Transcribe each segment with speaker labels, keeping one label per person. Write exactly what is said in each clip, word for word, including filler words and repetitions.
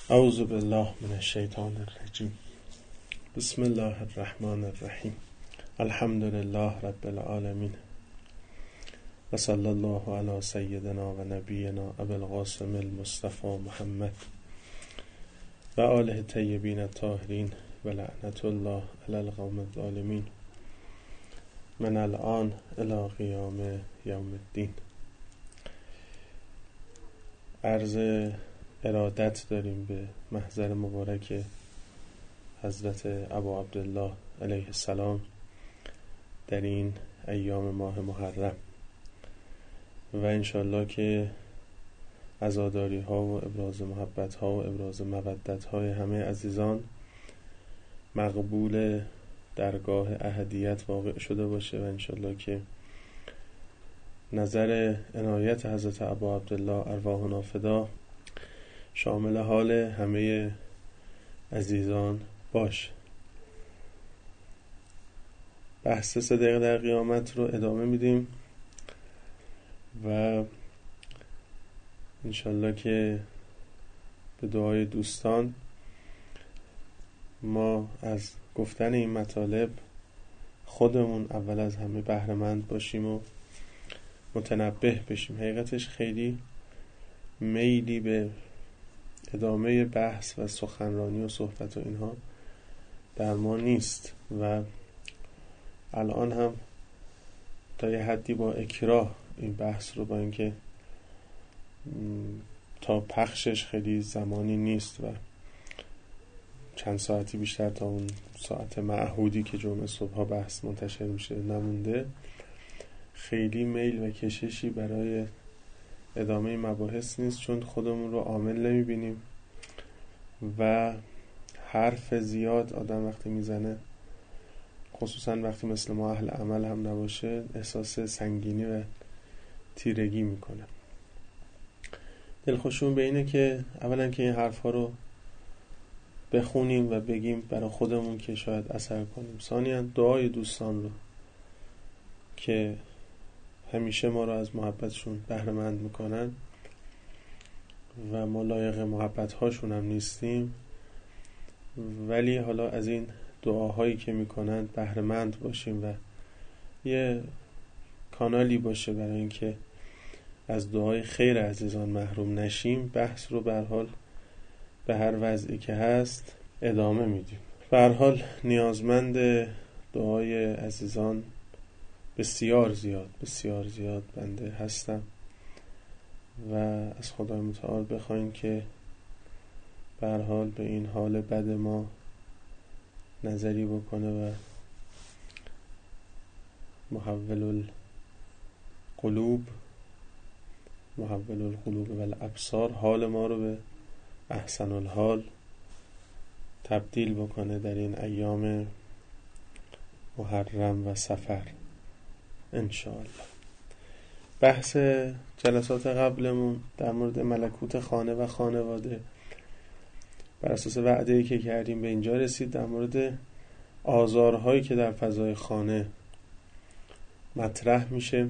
Speaker 1: اعوذ بالله من الشیطان الرجیم. بسم الله الرحمن الرحیم. الحمد لله رب العالمین و صلی الله علی سیدنا و نبینا ابی القاسم المصطفى محمد و آله الطیبین الطاهرین و لعنت الله علی القوم الظالمین من الان الی قیام یوم الدین. عرض ارادت داریم به محضر مبارک حضرت ابا عبدالله علیه السلام در این ایام ماه محرم و انشالله که عزاداری ها و ابراز محبت ها و ابراز مودت های همه عزیزان مقبول درگاه احدیت واقع شده باشه و انشالله که نظر عنایت حضرت ابا عبدالله ارواحنا فدا شامل حال همه عزیزان باش. بحث سه دقیقه در قیامت رو ادامه میدیم و انشالله که به دعای دوستان ما از گفتن این مطالب خودمون اول از همه بهره‌مند باشیم و متنبه بشیم. حقیقتش خیلی میلی به ادامه بحث و سخنرانی و صحبت و اینها در ما نیست و الان هم تا یه حدی با اکراه این بحث رو، با اینکه تا پخشش خیلی زمانی نیست و چند ساعتی بیشتر تا اون ساعت معهودی که جمعه صبح بحث منتشر میشه نمونده، خیلی میل و کششی برای ادامه مباحث نیست، چون خودمون رو عامل نمیبینیم و حرف زیاد آدم وقتی میزنه، خصوصا وقتی مثل ما اهل عمل هم نباشه، احساس سنگینی و تیرگی میکنه. دلخوشون به اینه که اولا که این حرف ها رو بخونیم و بگیم برای خودمون که شاید اثر کنیم، ثانیاً دعای دوستان رو که همیشه ما رو از محبتشون بهره‌مند میکنن و ما لایق محبت هاشون هم نیستیم، ولی حالا از این دعاهایی که میکنن بهره‌مند باشیم و یه کانالی باشه برای اینکه از دعای خیر عزیزان محروم نشیم. بحث رو به هر حال به هر وضعی که هست ادامه میدیم. به هر حال نیازمند دعای عزیزان بسیار زیاد بسیار زیاد بنده هستم و از خدای متعال بخواین که به هر حال به این حال بد ما نظری بکنه و محول القلوب محول القلوب و الابصار حال ما رو به احسن الحال تبدیل بکنه در این ایام محرم و سفر انشاءالله. بحث جلسات قبلمون در مورد ملکوت خانه و خانواده بر اساس وعده‌ای که کردیم به اینجا رسید، در مورد آزارهایی که در فضای خانه مطرح میشه،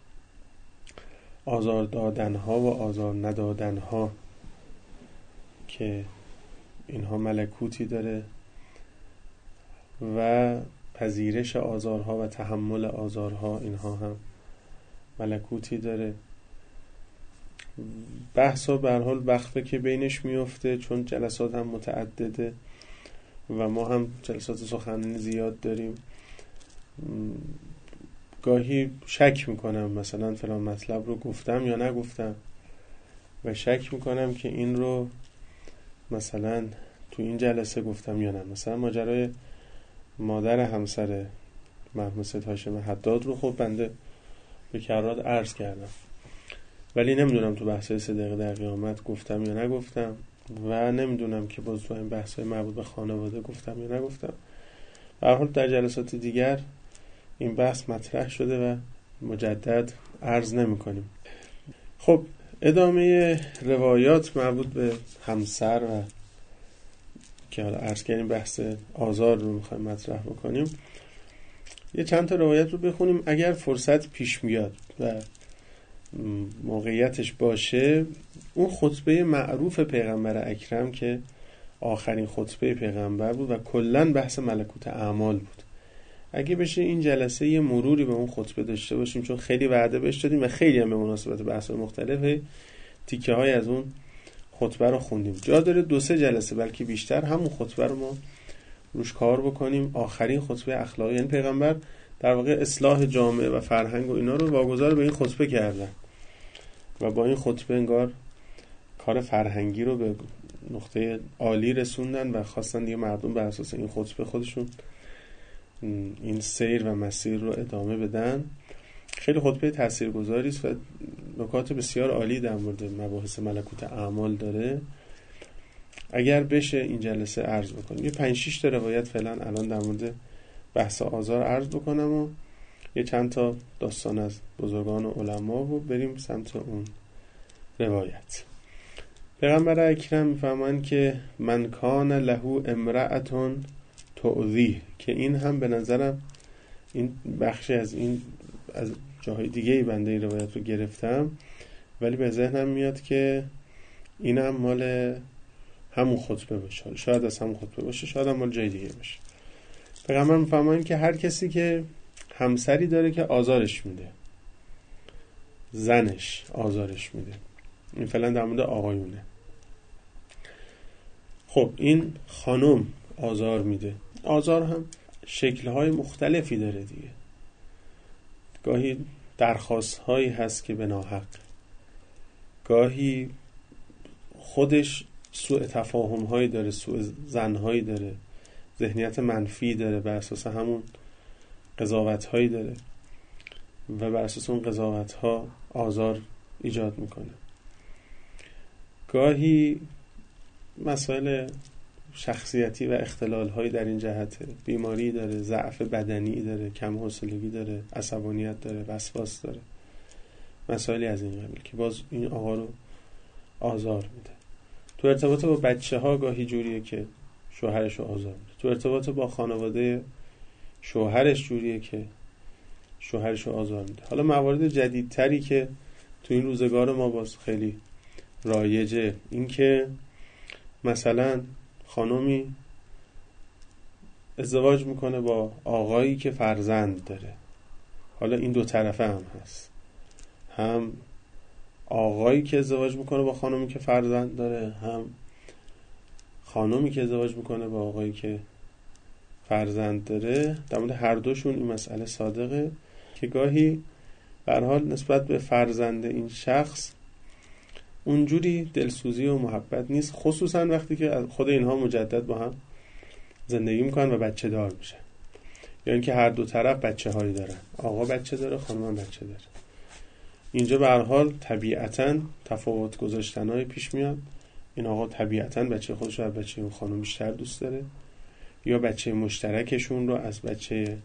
Speaker 1: آزار دادنها و آزار ندادنها که اینها ملکوتی داره و پذیرش آزارها و تحمل آزارها اینها هم ملکوتی داره. بحثا به هر حال وقفه که بینش میفته، چون جلسات هم متعدده و ما هم جلسات سخنرانی زیاد داریم، گاهی شک میکنم مثلا فلان مطلب رو گفتم یا نگفتم و شک میکنم که این رو مثلا تو این جلسه گفتم یا نه. مثلا ماجرای مادر همسر مرحوم سید هاشم حداد رو خب بنده به کرات عرض کردم، ولی نمیدونم تو بحثای سه دقیقه در قیامت گفتم یا نگفتم و نمیدونم که باز تو این بحثای مربوط به خانواده گفتم یا نگفتم. به هر حال در جلسات دیگر این بحث مطرح شده و مجدد عرض نمی کنیم. خب ادامه روایات مربوط به همسر و که حالا عرض کردیم بحث آزار رو میخوایم مطرح بکنیم، یه چند تا روایت رو بخونیم اگر فرصت پیش میاد و موقعیتش باشه، اون خطبه معروف پیغمبر اکرم که آخرین خطبه پیغمبر بود و کلن بحث ملکوت اعمال بود. اگه بشه این جلسه یه مروری به اون خطبه داشته باشیم، چون خیلی وعده بهش دادیم و خیلی هم به مناسبت بحث مختلف تیکه های از اون خطبه رو خوندیم. جا داره دو سه جلسه بلکه بیشتر همون خطبه رو ما روش کار بکنیم. آخرین خطبه اخلاقی، یعنی پیغمبر در واقع اصلاح جامعه و فرهنگ و اینا رو واگذار به این خطبه کردن و با این خطبه انگار کار فرهنگی رو به نقطه عالی رسوندن و خواستن دیگه مردم بر اساس این خطبه خودشون این سیر و مسیر رو ادامه بدن. خیلی خطبه تاثیرگذاری است و نکات بسیار عالی در مورد مباحث ملکوت اعمال داره. اگر بشه این جلسه عرض بکنیم، یه پنج شش تا روایت فعلا الان در مورد بحث آزار عرض بکنم و یه چند تا داستان از بزرگان و علما و بریم سمت اون روایت. پیغمبر اکرم میفهمن که من کان له امرأتون تؤذیه، که این هم به نظرم این بخشی از این از جاهای دیگه ای بنده این روایت رو گرفتم، ولی به ذهنم میاد که این هم مال همون خطبه باشه، شاید از همون خطبه باشه، شاید هم مال جای دیگه باشه. پیغمبر میفهمن که هر کسی که همسری داره که آزارش میده، زنش آزارش میده، این فعلا در مورد آقایونه. خب این خانم آزار میده، آزار هم شکل‌های مختلفی داره دیگه. گاهی درخواست هایی هست که به ناحق، گاهی خودش سوء تفاهم هایی داره، سوء ظن هایی داره، ذهنیت منفی داره، بر اساس همون قضاوت هایی داره و بر اساس اون قضاوت ها آزار ایجاد میکنه. گاهی مسائل شخصیتی و اختلال هایی در این جهته، بیماری داره، ضعف بدنی داره، کم حوصلگی داره، عصبانیت داره، وسواس داره، مسائلی از این قبیل که باز این آقا رو آزار میده. تو ارتباط با بچه ها گاهی جوریه که شوهرش رو آزار میده، تو ارتباط با خانواده شوهرش جوریه که شوهرش رو آزار میده. حالا موارد جدیدتری که تو این روزگار ما باز خیلی رایجه، این که مثلا خانومی ازدواج میکنه با آقایی که فرزند داره. حالا این دو طرفه هم هست، هم آقایی که ازدواج میکنه با خانومی که فرزند داره، هم خانومی که ازدواج میکنه با آقایی که فرزند داره. در مورد هر دوشون این مسئله صادقه که گاهی به هر حال نسبت به فرزند این شخص اونجوری دلسوزی و محبت نیست، خصوصا وقتی که خود اینها مجدد با هم زندگی میکنن و بچه دار میشن، یا اینکه هر دو طرف بچه هایی دارن، آقا بچه داره، خانم هم بچه داره. اینجا به هر حال طبیعتاً تفاوت گذاشتن‌های پیش میاد. این آقا طبیعتاً بچه خودش رو از بچه اون خانم بیشتر دوست داره، یا بچه مشترکشون رو از بچه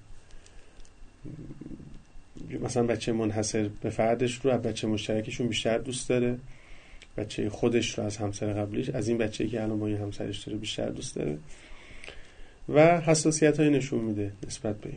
Speaker 1: مثلا بچه منحصر به فردش رو از بچه مشترکشون بیشتر دوست داره، بچه خودش رو از همسر قبلیش، از این بچه‌ای که الان با این همسرش داره بیشتر دوست داره و حساسیت‌های نشون میده نسبت به این.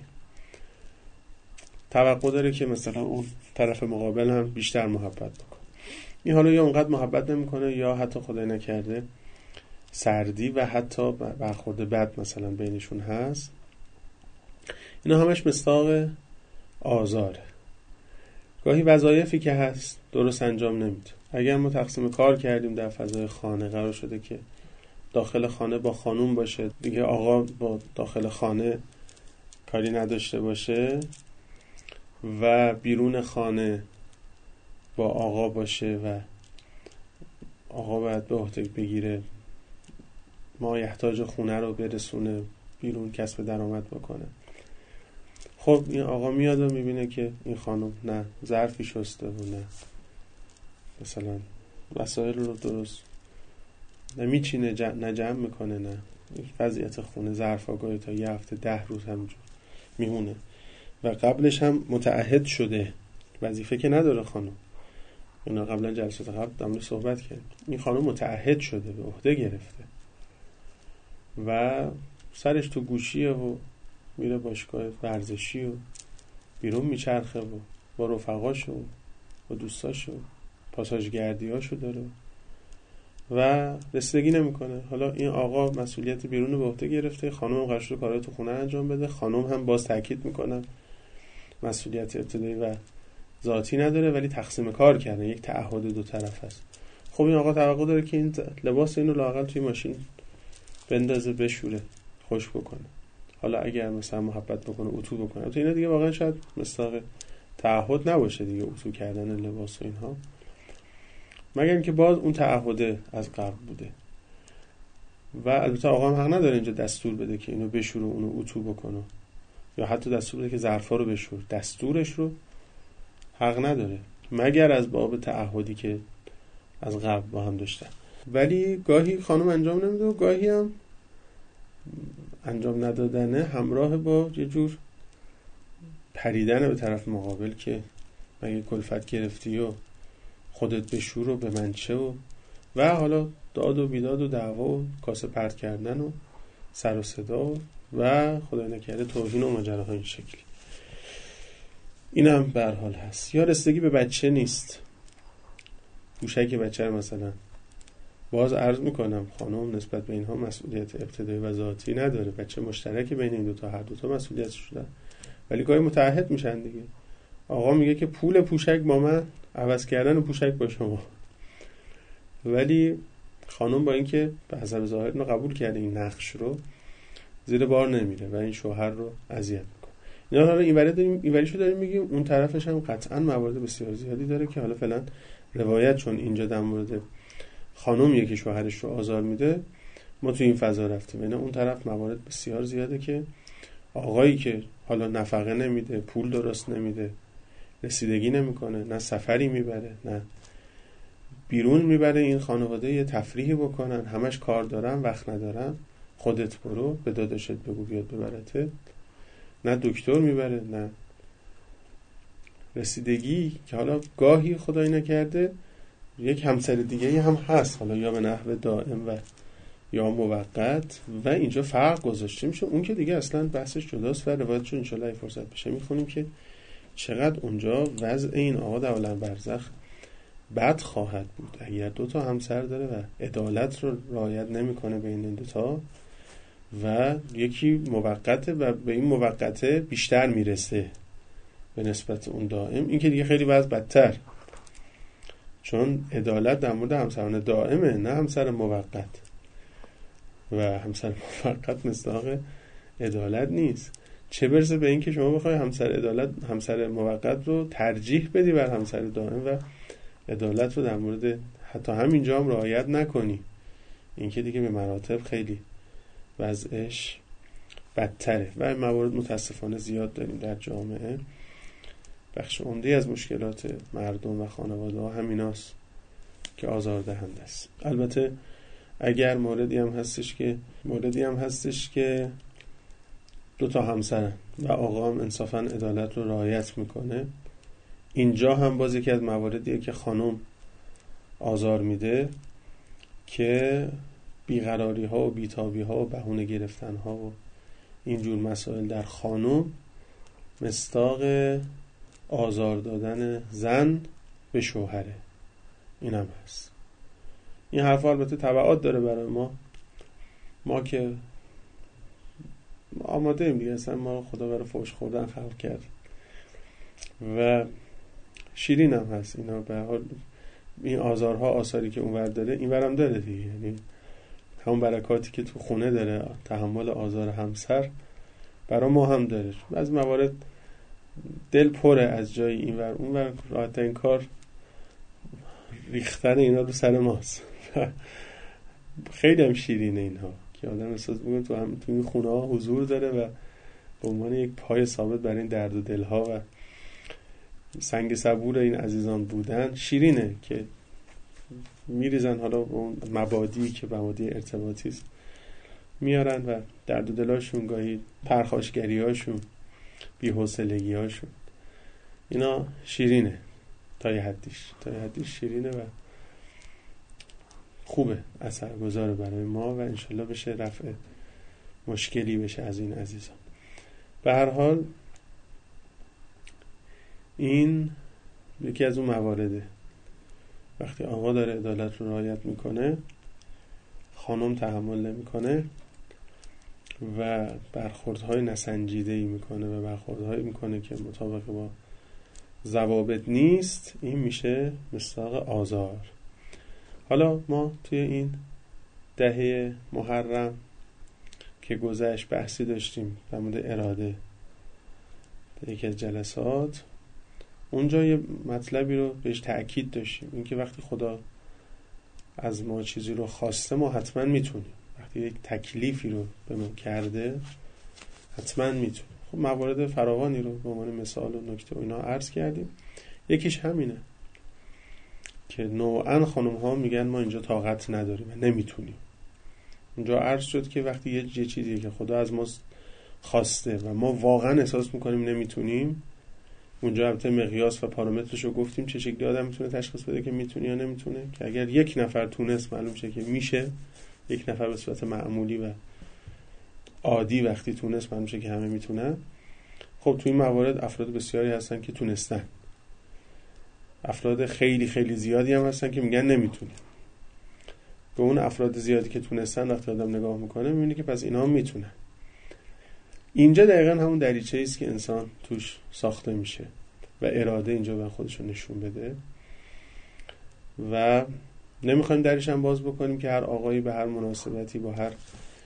Speaker 1: توقع داره که مثلا اون طرف مقابل هم بیشتر محبت بکنه. این حالا یا اونقدر محبت نمیکنه یا حتی خدای نکرده سردی و حتی برخورد بد مثلا بینشون هست. اینا همش مصداق آزاره. گاهی وظایفی که هست درست انجام نمیده. اگر ما تقسیم کار کردیم در فضای خانه، قرار شده که داخل خانه با خانوم باشه، دیگه آقا با داخل خانه کاری نداشته باشه و بیرون خانه با آقا باشه و آقا باید به عهده بگیره ما یحتاج خونه رو برسونه بیرون، کسب درآمد بکنه. خب این آقا میاد و میبینه که این خانم نه ظرفی شسته و نه مثلا وسایل رو درست نه میچینه، نه جمع میکنه، نه وضعیت خونه ظرف آگاهی تا یه هفته ده روز همونجور میمونه و قبلش هم متعهد شده، وظیفه که نداره خانم. اینا قبلا جلسات قبل دامن صحبت کردیم. این خانم متعهد شده، به عهده گرفته و سرش تو گوشیه و میره باشگاه ورزشی و بیرون میچرخه و با رفقاش و با دوستاشو، پاساژگردیاشو داره و رسیدگی نمیکنه. حالا این آقا مسئولیت بیرون به عهده گرفته، خانم هم قرار شده کارهای تو خونه انجام بده، خانم هم باز تاکید میکنم مسئولیت ابتدایی و ذاتی نداره ولی تقسیم کار کرده، یک تعهد دو طرف هست. خب این آقا توقع داره که این لباس اینو لااقل توی ماشین بندازه، بشوره، خوش بکنه. حالا اگر مثلا محبت بکنه اتو بکنه، تو اینا دیگه واقعا شاید مستاق تعهد نباشه دیگه، اتو کردن لباس و اینها، مگر اینکه باز اون تعهد از قبل بوده. و البته آقا هم حق نداره اینجا دستور بده که اینو بشوره اونو اتو بکنه، یا حتی دستور بده که ظرفا رو بشور، دستورش رو حق نداره مگر از باب تعهدی که از قبل با هم داشتن. ولی گاهی خانم انجام نمیده و گاهی هم انجام ندادنه همراه با یه جور پریدن به طرف مقابل که مگه کلفت گرفتی و خودت بشور و به من چه و و حالا داد و بیداد و دعوا و کاسه پرت کردن و سر و صدا و, و خدای نکرده توهین و ماجراهای این شکلی. این هم به هر حال هست. یا رسیدگی به بچه نیست، پوشک بچه رو مثلا باز عرض میکنم خانم نسبت به اینها مسئولیت ابتدایی و ذاتی نداره، بچه مشترک بین این دوتا، هر دوتا مسئولیتش شده، ولی گاهی متعهد میشن دیگه. آقا میگه که پول پوشک با من، عوض کردن پوشک با شما، ولی خانم با اینکه به حسب ظاهر اینو قبول کرده این نقش رو، زیر بار نمیره و این شوهر رو اذیت میکنه. اینا حالا اینوری داریم اینوریشو داریم میگیم، اون طرفش هم قطعا موارد بسیار زیادی داره که حالا فعلا روایت چون اینجا در مورد خانومیه که شوهرش رو آزار میده، ما تو این فضا رفتیم. اینا اون طرف موارد بسیار زیاده که آقایی که حالا نفقه نمیده، پول درست نمیده، رسیدگی نمیکنه، نه سفری میبره، نه بیرون میبره این خانواده یه تفریحی بکنن، همش کار دارن، وقت ندارن، خودت برو به داداشت بگو بیاد ببرته، نه دکتر میبره، نه رسیدگی که حالا گاهی خدایی نکرده یک همسر دیگه هم هست، حالا یا به نحو دائم و یا موقت، و اینجا فرق گذاشته میشه. اون که دیگه اصلا بحثش جداست و روایتشو انشالله ای فرصت بشه میخونیم که چقدر اونجا وضع این آقا در عالم برزخ بد خواهد بود اگر دو تا همسر داره و عدالت رو رعایت نمیکنه بین این دوتا و یکی موقته و به این موقته بیشتر میرسه به نسبت اون دائم. این که دیگه خیلی وضع بدتر، چون عدالت در مورد همسران دائمه، نه همسر موقت، و همسر موقت مصداق عدالت نیست. چه برسه به این که شما بخوای همسر عدالت همسر موقت رو ترجیح بدی بر همسر دائم و عدالت رو در مورد حتی همینجا هم رعایت نکنی. این که دیگه به مراتب خیلی وضعش بدتره و موارد متاسفانه زیاد داریم در جامعه. بخش عمده از مشکلات مردم و خانواده ها همیناست که آزاردهنده است. البته اگر موردی هم هستش که موردی هم هستش که دو تا همسرن و آقا هم انصافا عدالت رو رعایت میکنه، اینجا هم باز یکی از مواردیه که خانم آزار میده که بیقراری ها و بیتابی ها و بهونه گرفتن ها و اینجور مسائل در خانم مصداق آزار دادن زن به شوهره. این هم هست. این حرف البته تبعات داره برای ما ما که آماده ایم دیگه، اصلا ما خدا برای فوش خوردن خلق کرد و شیرین هم هست اینا. به حال این آزارها آثاری که اونور داره اینور هم داره دیگه، یعنی همون برکاتی که تو خونه داره تحمل آزار همسر برای ما هم داره. از موارد دل پره از جای اینور اونور، راحت این کار ریختن اینا رو سر ماست. خیلی هم شیرینه اینها که آدم احساس میکنه تو هم تو این خونه ها حضور داره و به عنوان یک پای ثابت برای این درد و دلها و سنگ صبور این عزیزان بودن. شیرینه که میریزن حالا اون مبادی که مبادی ارتباطی است میارن و درد و دلاشون، گاهی پرخاشگری هاشون، بی‌حوصلگی هاشون، اینا شیرینه تا یه حدیش تا یه حدیش شیرینه و خوبه، اثرگذاره برای ما و انشالله بشه رفع مشکلی بشه از این عزیزان. به هر حال این یکی از اون موارده. وقتی آقا داره عدالت رو رعایت میکنه، خانم تحمل نمیکنه و برخوردهای نسنجیده‌ای میکنه و برخوردهایی میکنه که مطابق با ضوابط نیست، این میشه مصداق آزار. حالا ما توی این دهه محرم که گذشت بحثی داشتیم در مورد اراده در یکی از جلسات. اونجا یه مطلبی رو بهش تأکید داشتیم، اینکه وقتی خدا از ما چیزی رو خواسته ما حتما میتونیم. وقتی یک تکلیفی رو به ما کرده حتما میتونیم. خب موارد فراوانی رو به عنوان مثال و نکته و اینا عرض کردیم. یکیش همینه که نوعا خانم ها میگن ما اینجا طاقت نداریم و نمیتونیم. اونجا عرض شد که وقتی یه چیزی که خدا از ما خواسته و ما واقعا احساس میکنیم نمیتونیم، اونجا البته مقیاس و پارامترش رو گفتیم چه شکلی آدم میتونه تشخیص بده که میتونه یا نمیتونه. که اگر یک نفر تونست معلوم شه که میشه، یک نفر به صورت معمولی و عادی وقتی تونست معلوم شه که همه میتونن. خب توی این موارد افراد بسیاری هستن که تونستن، افراد خیلی خیلی زیادی هم هستن که میگن نمیتونیم. به اون افراد زیادی که تونستن وقتی آدم نگاه میکنه میبینه که پس اینا هم میتونن. اینجا دقیقا همون دریچه است که انسان توش ساخته میشه و اراده اینجا به خودش رو نشون بده. و نمیخوایم درش هم باز بکنیم که هر آقایی به هر مناسبتی با هر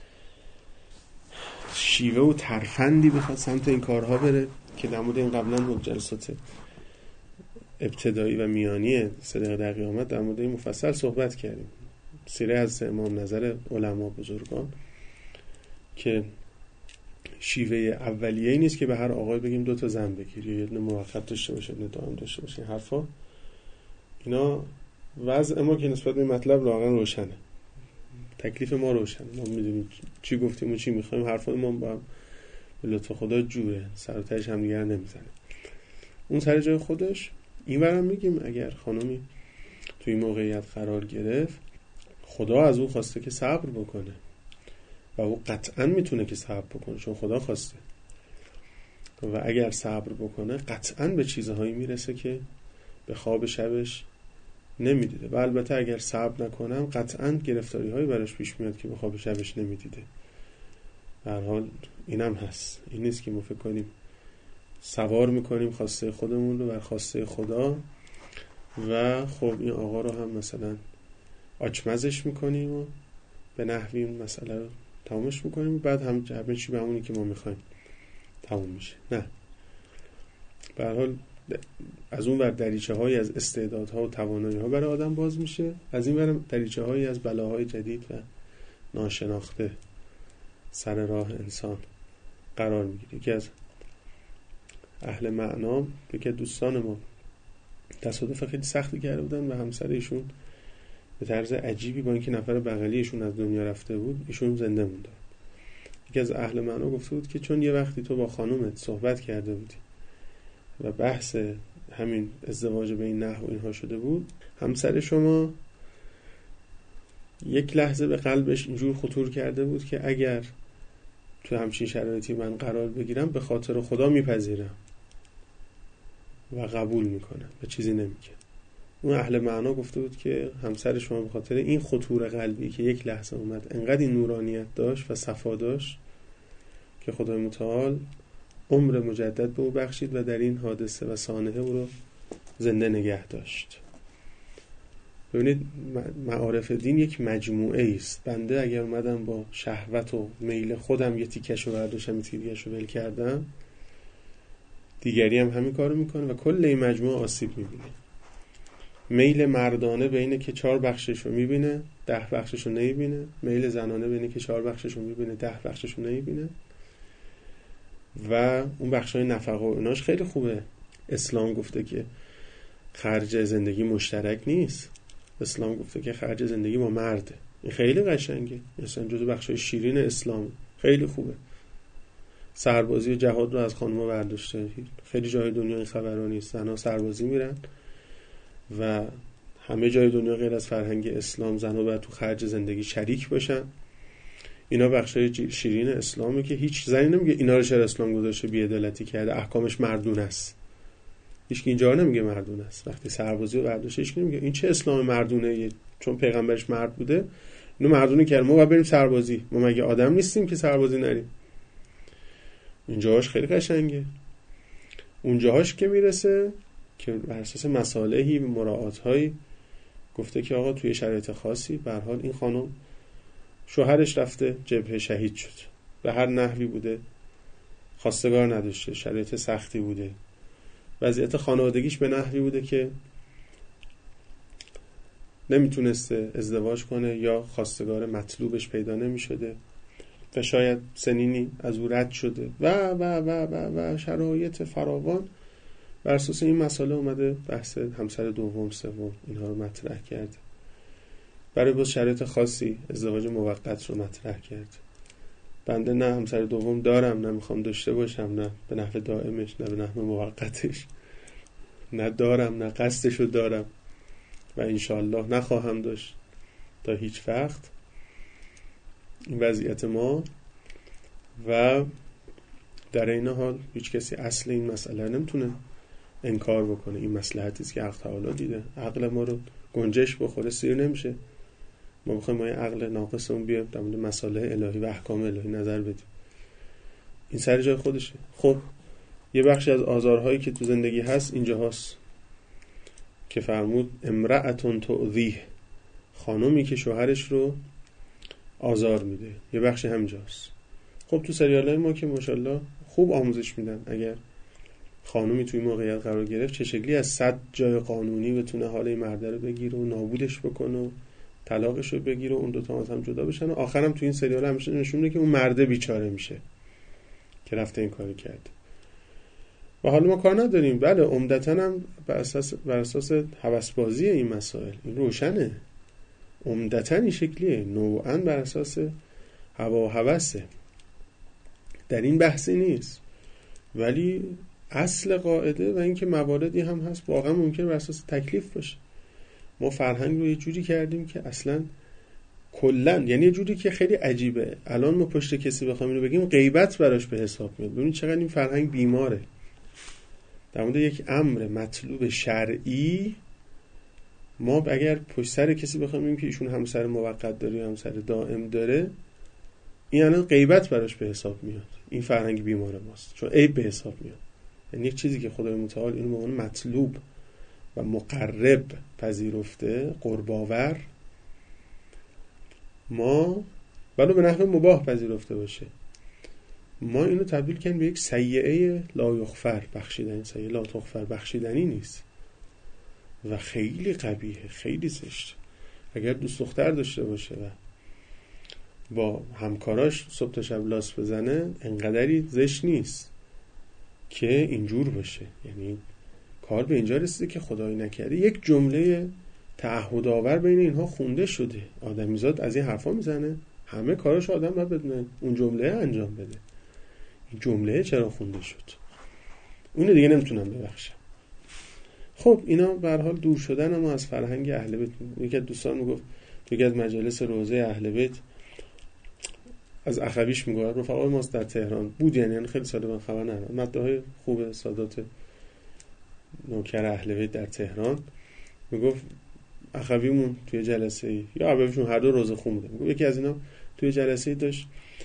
Speaker 1: شیوه و ترفندی بخواد سمت این کارها بره، که در مورد این قبلا در جلسات ابتدایی و میانی صدق در قیامت در مورد این مفصل صحبت کردیم. سیره از امام، نظر علما بزرگان، که شیوه اولیه‌ای نیست که به هر آقای بگیم دو تا زن بگیر یا یه دونه موقت داشته باشه یه دائم داشته باشه. این حرفا اینا وضع ما که نسبت به مطلب واقعا روشنه، تکلیف ما روشنه، ما میدونیم چی گفتیم و چی میخوایم. حرفای ما با به لطف خدا جوره، سر و تهش هم دیگر نمیزنه، اون سر جای خودش. این برام میگیم اگر خانمی توی موقعیت قرار گرفت، خدا از او خواسته که صبر بکنه و او قطعا میتونه که صبر بکنه چون خدا خواسته، و اگر صبر بکنه قطعا به چیزهایی میرسه که به خواب شبش نمیدیده. و البته اگر صبر نکنم قطعا گرفتاری هایی براش پیش میاد که به خواب شبش نمیدیده. به هر حال اینم هست، این نیست که ما فکر کنیم سوار میکنیم خواسته خودمون رو بر خواسته خدا و خب این آقا رو هم مثلا آچمزش میکنیم و به نحوی این مسئله رو تمامش میکنیم و بعد هم همه چی به همونی که ما میخوایم تمام میشه. نه، به هر حال از اون ور دریچه هایی از استعدادها و توانایی ها برای آدم باز میشه، از این ور دریچه هایی از بلاهای جدید و ناشناخته سر راه انسان قرار میگیره. یکی از اهل معنا، یکی از دوستان ما تصادف خیلی سختی کرده بودن و همسر ایشون به طرز عجیبی با اینکه نفر بغلیشون از دنیا رفته بود ایشون زنده مونده. یکی از اهل معنا گفته بود که چون یه وقتی تو با خانومت صحبت کرده بودی و بحث همین ازدواج به این نحو اینها شده بود، همسر شما یک لحظه به قلبش اینجور خطور کرده بود که اگر تو همچین شرایطی من قرار بگیرم به خاطر خدا میپذیرم و قبول میکنم و چیزی نمیگه. اون اهل معنا گفته بود که همسر شما به خاطر این خطور قلبی که یک لحظه اومد انقدر این نورانیت داشت و صفا داشت که خدای متعال عمر مجدد به او بخشید و در این حادثه و سانحه او رو زنده نگه داشت. ببینید معارف دین یک مجموعه است. بنده اگر اومدم با شهوت و میل خودم یه تیکش رو برداشتم یه تیکش رو ول کردم، دیگری هم همین کارو میکنه و کل این مجموعه آسیب میبینه. میل مردانه بینه که چهار بخشش رو میبینه ده بخشش رو نمیبینه، میل زنانه بینه که چهار بخشش رو میبینه ده بخشش رو نمیبینه. و اون بخشای نفقه و ایناش خیلی خوبه. اسلام گفته که خرج زندگی مشترک نیست، اسلام گفته که خرج زندگی با مرده. این خیلی قشنگه، مثلا جزو بخشای شیرین اسلام، خیلی خوبه. سربازی و جهاد رو از خانم‌ها برداشته. خیلی جای دنیا این خبرها نیست، زن‌ها سربازی میرن و همه جای دنیا غیر از فرهنگ اسلام زن‌ها باید تو خرج زندگی شریک باشن. اینا بخشای شیرین اسلامه که هیچ زنی نمیگه اینا رو چرا اسلام گذاشته بی‌عدالتی کرده احکامش مردون است. هیچ کی اینجا نمیگه مردونه است. وقتی سربازی رو برداشت هیچ کی نمیگه این چه اسلام مردونه، چون پیغمبرش مرد بوده اینو مردونه کرد ما باید بریم سربازی، ما مگه آدم نیستیم که سربازی نریم. اینجاهاش خیلی قشنگه. اونجاهاش که میرسه که بر اساس مصالحی و مراعات‌هایی گفته که آقا توی شرایط خاصی به هر حال این خانم شوهرش رفته جبهه شهید شد، به هر نحوی بوده، خواستگار نداشته، شرایط سختی بوده، وضعیت خانوادگیش به نحوی بوده که نمیتونسته ازدواج کنه یا خواستگار مطلوبش پیدا نمیشده و شاید سنینی از او رد شده و و و و و شرایط فراوان. بر اساس این مسئله اومده بحث همسر دوم سوم اینها رو مطرح کرده. برای باز شرایط خاصی ازدواج موقت رو مطرح کرد. بنده نه همسر دوم دارم، نه میخوام داشته باشم، نه به نحو دائمش نه به نحو موقتش، نه دارم نه قصدشو دارم و انشاءالله نخواهم داشت تا هیچ وقت. این وضعیت ما و در این حال هیچ کسی اصل این مسئله نمیتونه انکار بکنه. این مصلحتی است که حق تعالی دیده، عقل ما رو گنجش بخوره سیر نمیشه. ما بخوایم ما این عقل ناقصمون بیایم در مورد مصالح الهی و احکام الهی نظر بدیم، این سر جای خودشه. خب یه بخشی از آزارهایی که تو زندگی هست اینجا هست که فرمود امرأتون تؤذیه، خانومی که شوهرش رو آزار میده، یه بخشی همینجاست. خب تو سریالای ما که ماشاءالله خوب آموزش میدن اگر خانومی توی موقعیت قرار گرفت چه شکلی از صد جای قانونی بتونه حال این مرد رو بگیره و نابودش بکنه و طلاقش رو بگیره و اون دوتا از هم جدا بشن و آخرم تو این سریال همیشه نشون میده که اون مرده بیچاره میشه که رفته این کارو کرد. و حالا ما کار نداریم، بله عمدتاً هم بر اساس بر اساس هوسبازی این مسائل، این روشنه، عمدتاً این شکلیه، نوعاً بر اساس هوا و هوسه، در این بحثی نیست. ولی اصل قاعده و اینکه مواردی هم هست واقعا ممکنه بر اساس تکلیف باشه. ما فرهنگ رو یه جوری کردیم که اصلا کلا، یعنی یه جوری که خیلی عجیبه، الان ما پشت کسی بخوایم اینو بگیم غیبت براش به حساب میاد. ببینید چقدر این فرهنگ بیماره. در مورد یک امر مطلوب شرعی ما اگر پشت سر کسی بخوایم بگیم که ایشون همسر موقت داره یا همسر دائم داره، این الان غیبت براش به حساب میاد. این فرهنگ بیمار ماست، چون عیب به حساب میاد. یعنی یک چیزی که خدای متعال اینو به عنوان مطلوب و مقرب پذیرفته، قرباور، ما ولو به نحو مباح پذیرفته باشه، ما اینو تبدیل کنیم به یک سیئه لا یغفر، بخشیدنی، سیئه لا تغفر، بخشیدنی نیست و خیلی قبیحه، خیلی زشت. اگر دوست دختر داشته باشه و با همکاراش صبح تا شب لاس بزنه، انقدری زشت نیست که اینجور باشه. یعنی کار به اینجا رسیده که خدای نکرده یک جمله تعهدآور بین اینها خونده شده. آدمیزاد از این حرفا میزنه، همه کاراش آدم باید بدونه اون جمله انجام بده. این جمله چرا خونده شد؟ اونو دیگه نمیتونم ببخشم. خب اینا به هر حال دور شدن ما از فرهنگ اهل بیت. یکی از دوستان میگفت یکی از مجالس روزه اهل بیت از اخویش میگه رفقای ماست در تهران بود، یعنی خیلی سال من خبر ندارم، مدعای خوب سادات نوکر اهل بیت در تهران، میگفت اخویمون توی جلسه ای یا اولشون هر دو روزه خونده، میگفت یکی از اینا توی جلسه ای داشت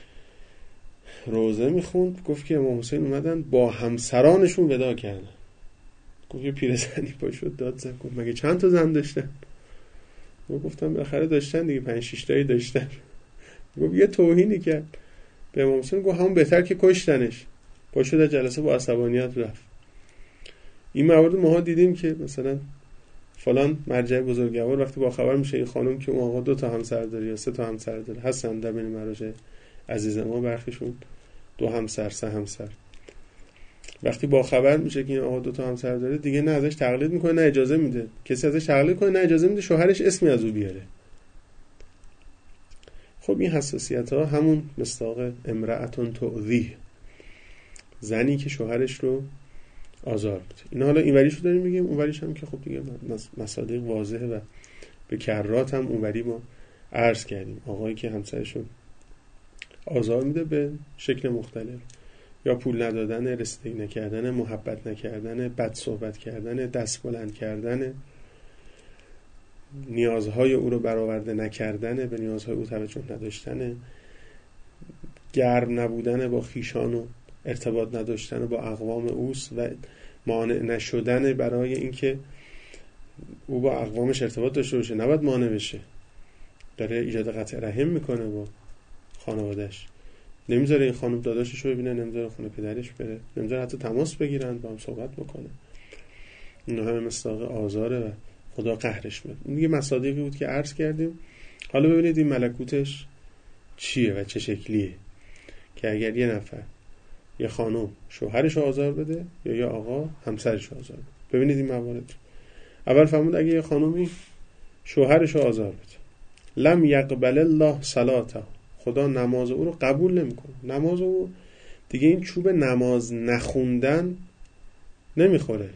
Speaker 1: روزه میخوند، گفت که امام حسین اومدن با همسرانشون ودا کردن. گفت یه پیرزنی پا شد داد زد، گفت مگه چند تا زن داشتن؟ ما گفتم بالاخره داشتن دیگه، پنج شش تایی داشتن. گفت یه توهینی کرد به امام حسین، گفت همون بهتر که کشتنش. پا شد از جلسه با عصبانیت رفت. این موارد ما ها دیدیم که مثلا فلان مرجع بزرگوار وقتی با خبر میشه این خانم که اون آقا دو تا همسر داره یا سه تا همسر داره، هستن در بین مراجع عزیز ما برخیشون دو همسر سه همسر، وقتی با خبر میشه که این آقا دو تا همسر داره دیگه نه ازش تقلید میکنه نه اجازه میده کسی ازش تقلید کنه، نه اجازه میده شوهرش اسمی از او بیاره. خب این حساسیت ها همون مصداق امرأتون تؤذیه، زنی که شوهرش رو آزار میده. این حالا این وریشو داریم میگیم، اون وریش هم که خب دیگه مصادیق واضحه و به کرات هم اون وری ما عرض کردیم. آقایی که همسرش رو آزار میده به شکل مختلف، یا پول ندادن، رسیدگی نکردن، محبت نکردن، بد صحبت کردن، دست بلند کردن، نیازهای او رو برآورده نکردن، به نیازهای او توجه نداشتن، گرم نبودن با خیشان و ارتباط نداشتن با اقوام اوست و مانع نشدن برای اینکه او با اقوامش ارتباط داشته باشه. نباید مانع بشه، داره ایجاد قطع رحم میکنه با خانوادهش، نمیذاره این خانم داداشش رو ببینه، نمیذاره خونه پدرش بره، نمیذاره حتی تماس بگیرن، با هم صحبت بکنه. اینا همه مصداق آزاره و خدا قهرش میاد. این دیگه مصادیقی بود که عرض کردیم. حالا ببینید این ملکوتش چیه و چه شکلیه، که اگر یه نفر، یه خانم شوهرش رو آزار بده یا یه آقا همسرش رو آزار بده. ببینید این موارد. اول فرمود اگه یه خانومی شوهرش رو آزار بده، لم یقبل الله صلاته، خدا نماز او رو قبول نمیکنه. نماز او دیگه این چوب نماز نخوندن نمیخوره،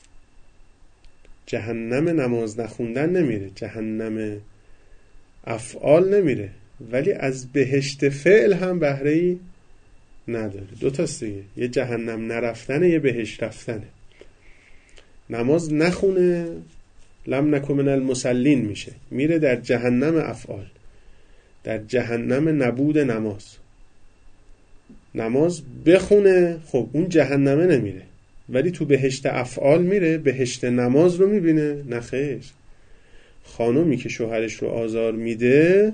Speaker 1: جهنم نماز نخوندن نمیره، جهنم افعال نمیره، ولی از بهشت فعل هم بهره‌ای نداره. دو تاست دیگه، یه جهنم نرفتنه، یه بهشت رفتنه. نماز نخونه لم نکن من المصلین میشه، میره در جهنم افعال، در جهنم نبود نماز. نماز بخونه، خب اون جهنمه نمیره، ولی تو بهشت افعال میره، بهشت نماز رو میبینه. نخیر، خانومی که شوهرش رو آزار میده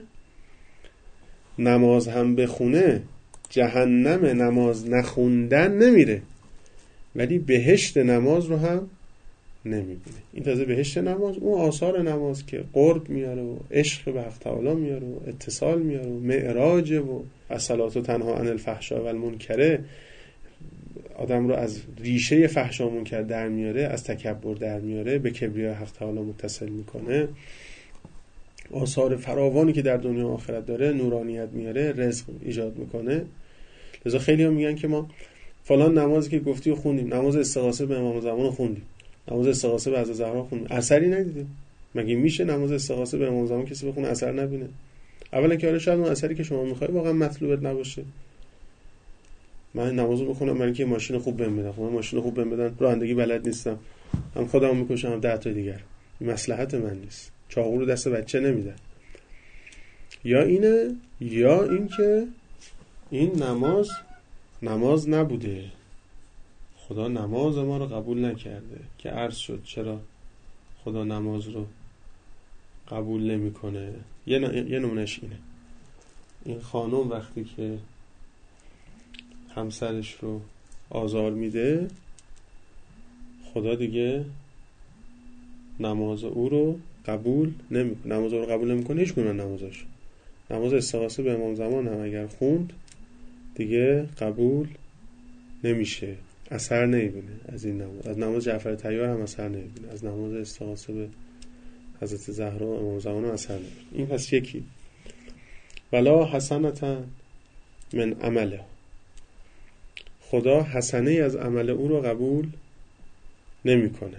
Speaker 1: نماز هم بخونه، جهنم نماز نخوندن نمیره، ولی بهشت نماز رو هم نمیبینه. این تازه بهشت نماز، اون آثار نماز که قرب میاره و عشق به حق تعالی میاره و اتصال میاره و معراج و الصلاة تنها عن الفحشاء و المنکر، آدم رو از ریشه فحشا و منکر در میاره، از تکبر در میاره، به کبریای حق تعالی متصل میکنه. آثار فراوانی که در دنیا و آخرت داره، نورانیت میاره، رزق ایجاد میکنه. لذا خیلی هم میگن که ما فلان نمازی که گفتی و خوندیم، نماز استغاثه به امام زمان رو خوندیم، نماز استغاثه به حضرت زهرا خوندیم، اثری ندیدیم. مگه میشه نماز استغاثه به امام زمان کسی بخونه اثر نبینه؟ اولا که حالا شاید اون اثری که شما میخوای واقعا مطلوبت نباشه. من نمازو بخونم برای اینکه ماشین خوب بهم بدن، خب من ماشین خوب بهم بدن، رانندگی بلد نیستم، هم خودمو میکشم هم ده تا دیگر، این مصلحت من نیست. چاقو رو دست بچه نمیدن. یا اینه یا این که این نماز نماز نبوده، خدا نماز ما رو قبول نکرده. که عرض شد چرا خدا نماز رو قبول نمیکنه. یه ن... یه نمونهش اینه، این خانم وقتی که همسرش رو آزار میده، خدا دیگه نماز او رو قبول نمیکنه. نماز او رو قبول نمیکنه، هیچ کدوم نمازش. نماز استغاثه به امام زمان هم اگر خوند دیگه قبول نمیشه، اثر نمیبینه از این نماز. از نماز جعفر طیار هم اثر نمیبینه، از نماز استغاثه به حضرت زهرا و امام زمان هم اثر نمیبینه. این پس یکی. ولا حسنتا من عمله، خدا حسنه از عمل او رو قبول نمیکنه.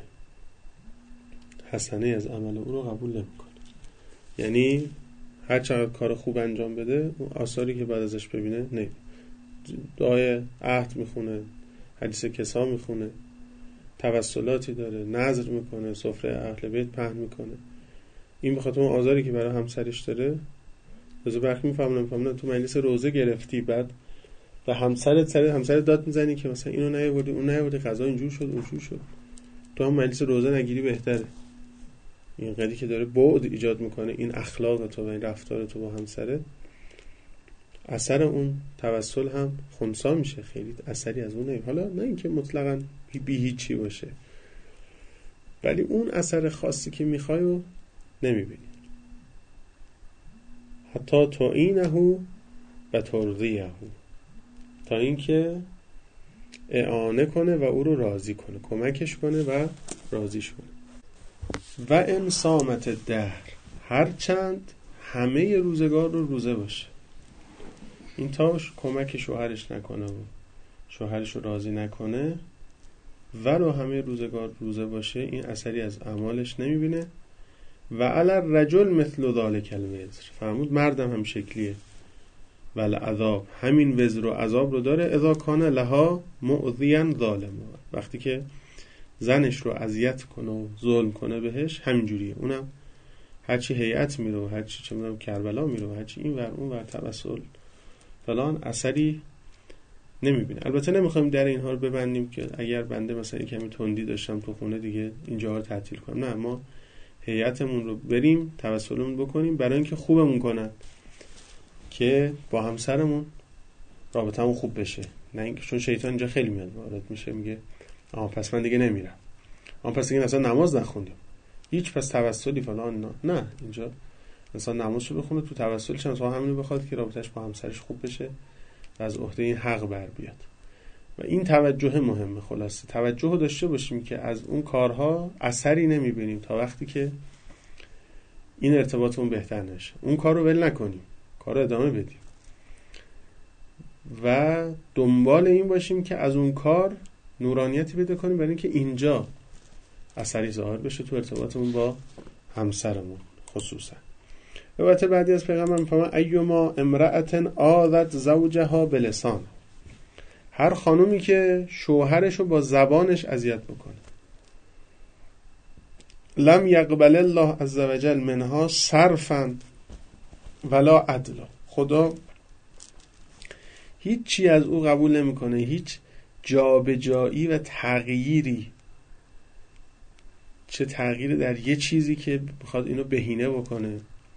Speaker 1: حسنه از عمل او رو قبول نمیکنه یعنی هر چقدر کار خوب انجام بده، اون آثاری که بعد ازش ببینه نه. دعای عهد میخونه، حدیث کسا میخونه، توسلاتی داره، نذر میکنه، سفره اهل بیت پهن میکنه. این بخاطر اون آزاری که برای همسرش داره. روزه برخی میفهمونم میفهمونم تو مجلس روزه گرفتی، بعد و همسرت سر همسرت داد میزنی که مثلا اینو نیاوردی اون نیاوردی، قضا اینجور شد اونجور شد. تو هم مجلس روزه نگیری بهتره. این قضیه که داره بعد ایجاد میکنه، این اخلاق تو و این رفتار تو با همسرت، اثر اون توسل هم خنثی میشه، خیلی اثری از اون نمیاد. حالا نه اینکه مطلقاً بی هیچی باشه، ولی اون اثر خاصی که میخوای رو نمیبینی. حتی تعینه و ترضیه، تا اینکه اعانه کنه و او رو راضی کنه، کمکش کنه و راضیش کنه. و ان صامت الدهر، هرچند همه روزگار رو روزه باشه. این تاش کمک شوهرش نکنه و شوهرش رو راضی نکنه ولو همه روزگار روزه باشه، این اثری از اعمالش نمیبینه. و علی الرجل مثل ذلک الوزر، فرمود مردم هم شکلیه. والعذاب، همین وزر و عذاب رو داره. اذا کان لها مؤذیا ظالما، وقتی که زنش رو اذیت کنه و ظلم کنه بهش، همین جوریه. اونم هرچی هیئت میره و هرچی چه میدونم کربلا میره و هرچی این ور اون ور توسل فلان، اثری نمیبینه. البته نمیخوایم در اینها رو ببندیم که اگر بنده مثلا کمی تندی داشتم تو خونه دیگه اینجا رو تعطیل کنم، نه، ما هیئتمون رو بریم توسلمون بکنیم برای اینکه خوبمون کنن، که با همسرمون رابطمون خوب بشه. نه اینکه چون شیطان اینجا خیلی میاد وارد میشه میگه آها پس من دیگه نمیرم، آها پس دیگه اصلا نماز نخوندیم، هیچ پس توسلی فلان. نه, نه. اینجا انسان نمازشو بخونه تو توسلش هم همینو بخواد که رابطش با همسرش خوب بشه و از عهده این حق بر بیاد. و این توجه مهمه. خلاصه توجه داشته باشیم که از اون کارها اثری نمیبینیم تا وقتی که این ارتباطمون بهتر نشه. اون کار رو ول نکنیم، کار رو ادامه بدیم و دنبال این باشیم که از اون کار نورانیتی پیدا کنیم برای اینکه اینجا اثری ظاهر بشه تو ارتباطمون با همسرمون خصوصا. البته بعدی از پیغمبر میفهمن ایما امرأة آذت زوجها بلسان، هر خانومی که شوهرشو با زبانش اذیت بکنه، لم یقبل الله عز وجل منها صرفا ولا عدلا، خدا هیچ چی از او قبول نمیکنه، هیچ جابجایی و تغییری، چه تغییری در یه چیزی که بخواد اینو بهینه بکنه،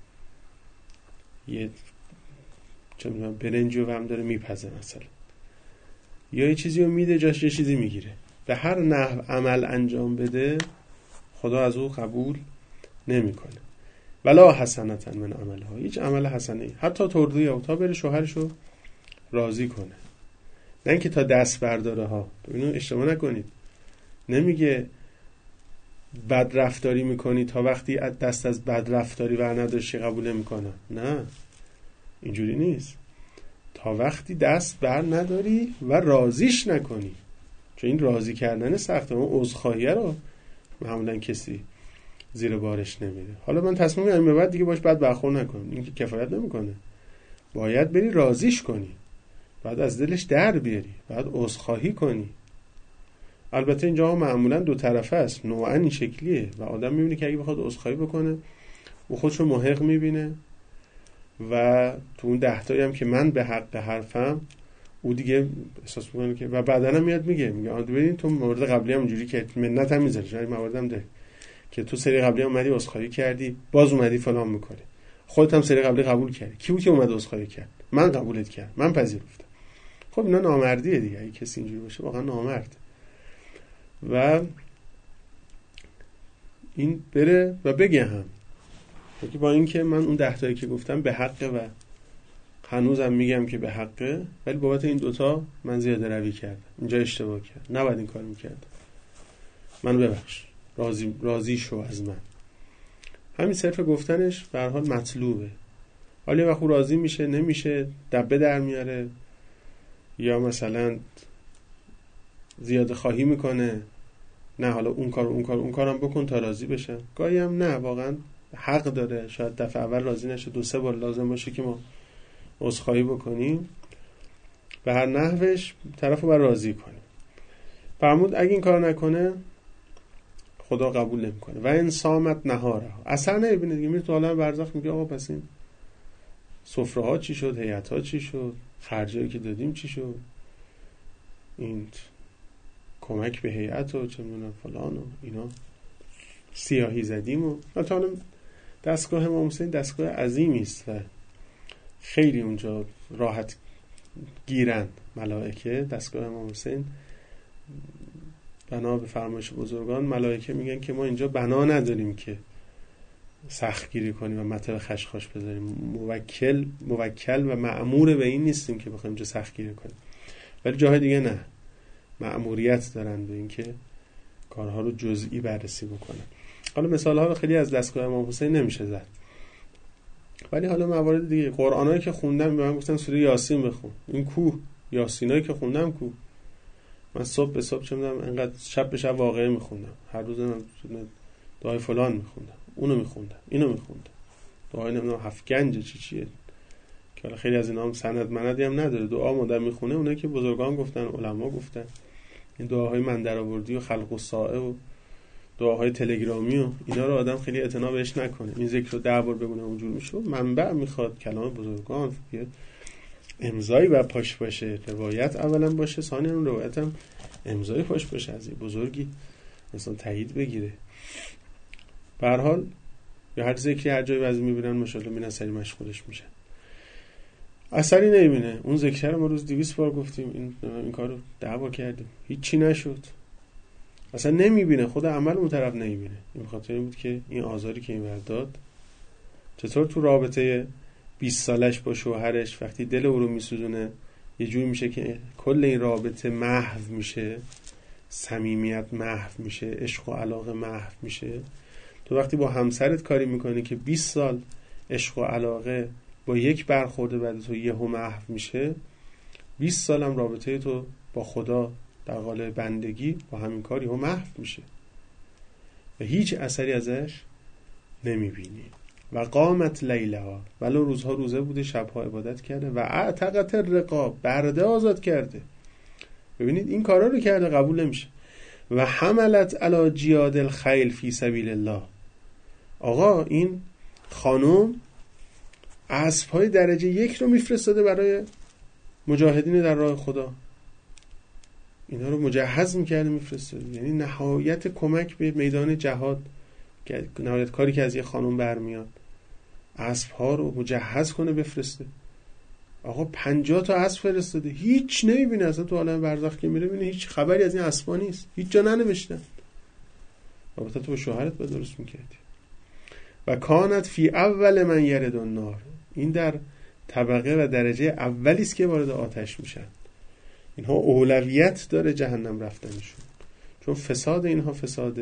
Speaker 1: یه چه میدونم برنجی رو هم داره میپزه مثلا، یا یه چیزی رو میده جاش یه چیزی میگیره، به هر نحو عمل انجام بده خدا از او قبول نمیکنه. ولا حسنتا من عملها، هیچ عمل حسنه، حتی ترضیه، و تا بره شوهرشو راضی کنه، نه اینکه تا دست برداره ها. اینو اشتباه نکنید، نمیگه بد رفتاری میکنی تا وقتی دست از بد رفتاری ور نداشتی قبول نمیکنه، نه اینجوری نیست، تا وقتی دست بر نداری و راضیش نکنی، چون این راضی کردن سخته. اون عذرخواهی رو معمولا کسی زیر بارش نمیره. حالا من تصمیم گرفتم به بعد دیگه باش بد برخورد نکنم، این که کفایت نمیکنه، باید بری راضیش کنی، بعد از دلش در بیاری، بعد عذرخواهی کنی. البته اینجا معمولا دو طرفه است، نوعا این شکلیه و آدم میبینه که اگه بخواد عذرخواهی بکنه او خودشو محق میبینه و تو اون دهتایی هم که من به حق حرفم او دیگه احساس میکنه که، و بعدن هم میاد میگه میگه آن ببین تو مورد قبلی هم اونجوری که منت هم میذاری، جای مواردم ده که تو سری قبلی هم اومدی عذرخواهی کردی باز اومدی فلان میکنه، خودت هم سری قبلی قبول کردی، کی بود که اومد عذرخواهی کرد؟ من قبولت کردم، من پذیرفتم. خب اینا نامردیه دیگه، اگه کسی اینجوری باشه واقعا نامرد. و این بره و بگه هم که با اینکه من اون ده تایی که گفتم به حقه و هنوزم میگم که به حقه، ولی بابت این دوتا من زیاده روی کردم، اینجا اشتباه کردم، نباید این کار میکردم، من ببخش، راضی راضی شو از من. همین صرف گفتنش به هر حال مطلوبه. حالا وقتی راضی میشه نمیشه دبه در میاره یا مثلا زیاده خواهی میکنه، نه حالا اون کار اون کار اون کارم بکن تا راضی بشم، گاهی هم نه، واقعا حق داره، شاید دفعه اول راضی نشه، دو سه بار لازم باشه که ما عذرخواهی بکنیم، به هر نحوش طرفو بر راضی کنیم. فرمود اگه این کار نکنه خدا قبول نمیکنه. و ان صامت نهاره، اثر نمیبینه دیگه، میره تو عالم برزخ میگه آقا پس این سفره ها چی شد، هیئت ها چی شد، خرجایی که دادیم چی شد، این کمک به هیئت و چه میدونم فلان و اینا سیاهی زدیم. و مثلا دستگاه امام حسین دستگاه عظیمی است و خیلی اونجا راحت گیرن ملائکه. دستگاه امام حسین بنا به فرمایش بزرگان ملائکه میگن که ما اینجا بنا نداریم که سخت گیری کنیم و مطلب خشخاش بذاریم، موکل موکل و مأمور به این نیستیم که بخوایم اینجا سخت گیری کنیم، ولی جاهای دیگه نه، مأموریت دارن به این که کارها رو جزئی بررسی بکنن. حالا مثال ها رو خیلی از دستگاه امام حسین نمیشه زد، ولی حالا موارد دیگه، قرآنایی که خوندم به من گفتن سوره یاسین بخون، این کو یاسینایی که خوندم کو، من صبح به صبح چه میدونم انقدر شب به شب واقعه میخوندم، هر روز من دعای فلان میخوندم، اونو میخوندم اینو میخوندم، دعای نمیدونم هفت گنج چی چیه که حالا خیلی از اینا هم سند مندی هم نداره، دعا مادر میخونه اونایی که بزرگان گفتن، علما گفتن. این دعاهای من درآوردی و خلق و ساعه و دعاهای تلگرامی و اینا رو آدم خیلی اعتنا بهش نکنه. این ذکر رو ده بار بگونه اونجور میشه. منبع میخواد، کلام بزرگان، امضایی بر پاش باشه، روایت اولا باشه، ثانیا اون روایت هم امضای پاش باشه، از این بزرگی مثلا تایید بگیره. به هر حال یا هر ذکری هر جایی وضع میبینن ماشاءالله میرن سری مشغولش میشن، اثری نمیبینه. اون ذکر رو ما روز دویست بار گفتیم، این این کارو ده بار کردیم، هیچی نشد، اصلا نمیبینه، خود عمل اون طرف نمیبینه. این خاطر این بود که این آزاری که این ورد داد، چطور تو رابطه بیست سالش با شوهرش وقتی دل او رو میسوزونه یه جوری میشه که کل این رابطه محو میشه، صمیمیت محو میشه، عشق و علاقه محو میشه. تو وقتی با همسرت کاری میکنی که بیست سال عشق و علاقه با یک برخورد بعد تو یهو محو میشه، بیست سال هم رابطه تو با خدا در قالب بندگی با همین کار یهو محو میشه و هیچ اثری ازش نمیبینی. و قامت لیلها، ولو روزها روزه بوده، شبها عبادت کرده، و اعتقت الرقاب، برده آزاد کرده. ببینید این کارا رو کرده، قبول نمیشه. و حملت علی جیاد الخیل فی سبیل الله. آقا این خانم اسب‌های درجه یک رو میفرستاده برای مجاهدین در راه خدا، اینا رو مجهز میکرده میفرستاده. یعنی نهایت کمک به میدان جهاد، نهایت کاری که از یه خانم برمیاد، اسب‌ها رو مجهز کنه بفرسته. آقا پنجاه تا اسب فرستاده، هیچ نمیبینه اصلا. تو عالم برزخ که میره ببینه هیچ خبری از این اسبا نیست، هیچ جا ننوشتن. البته تو با شوهرت با درست میکردی. و کانت فی اول من یرد النار، این در طبقه و درجه اولی است که وارد آتش میشن. اینها اولویت داره جهنم رفتنشون، چون فساد اینها فساد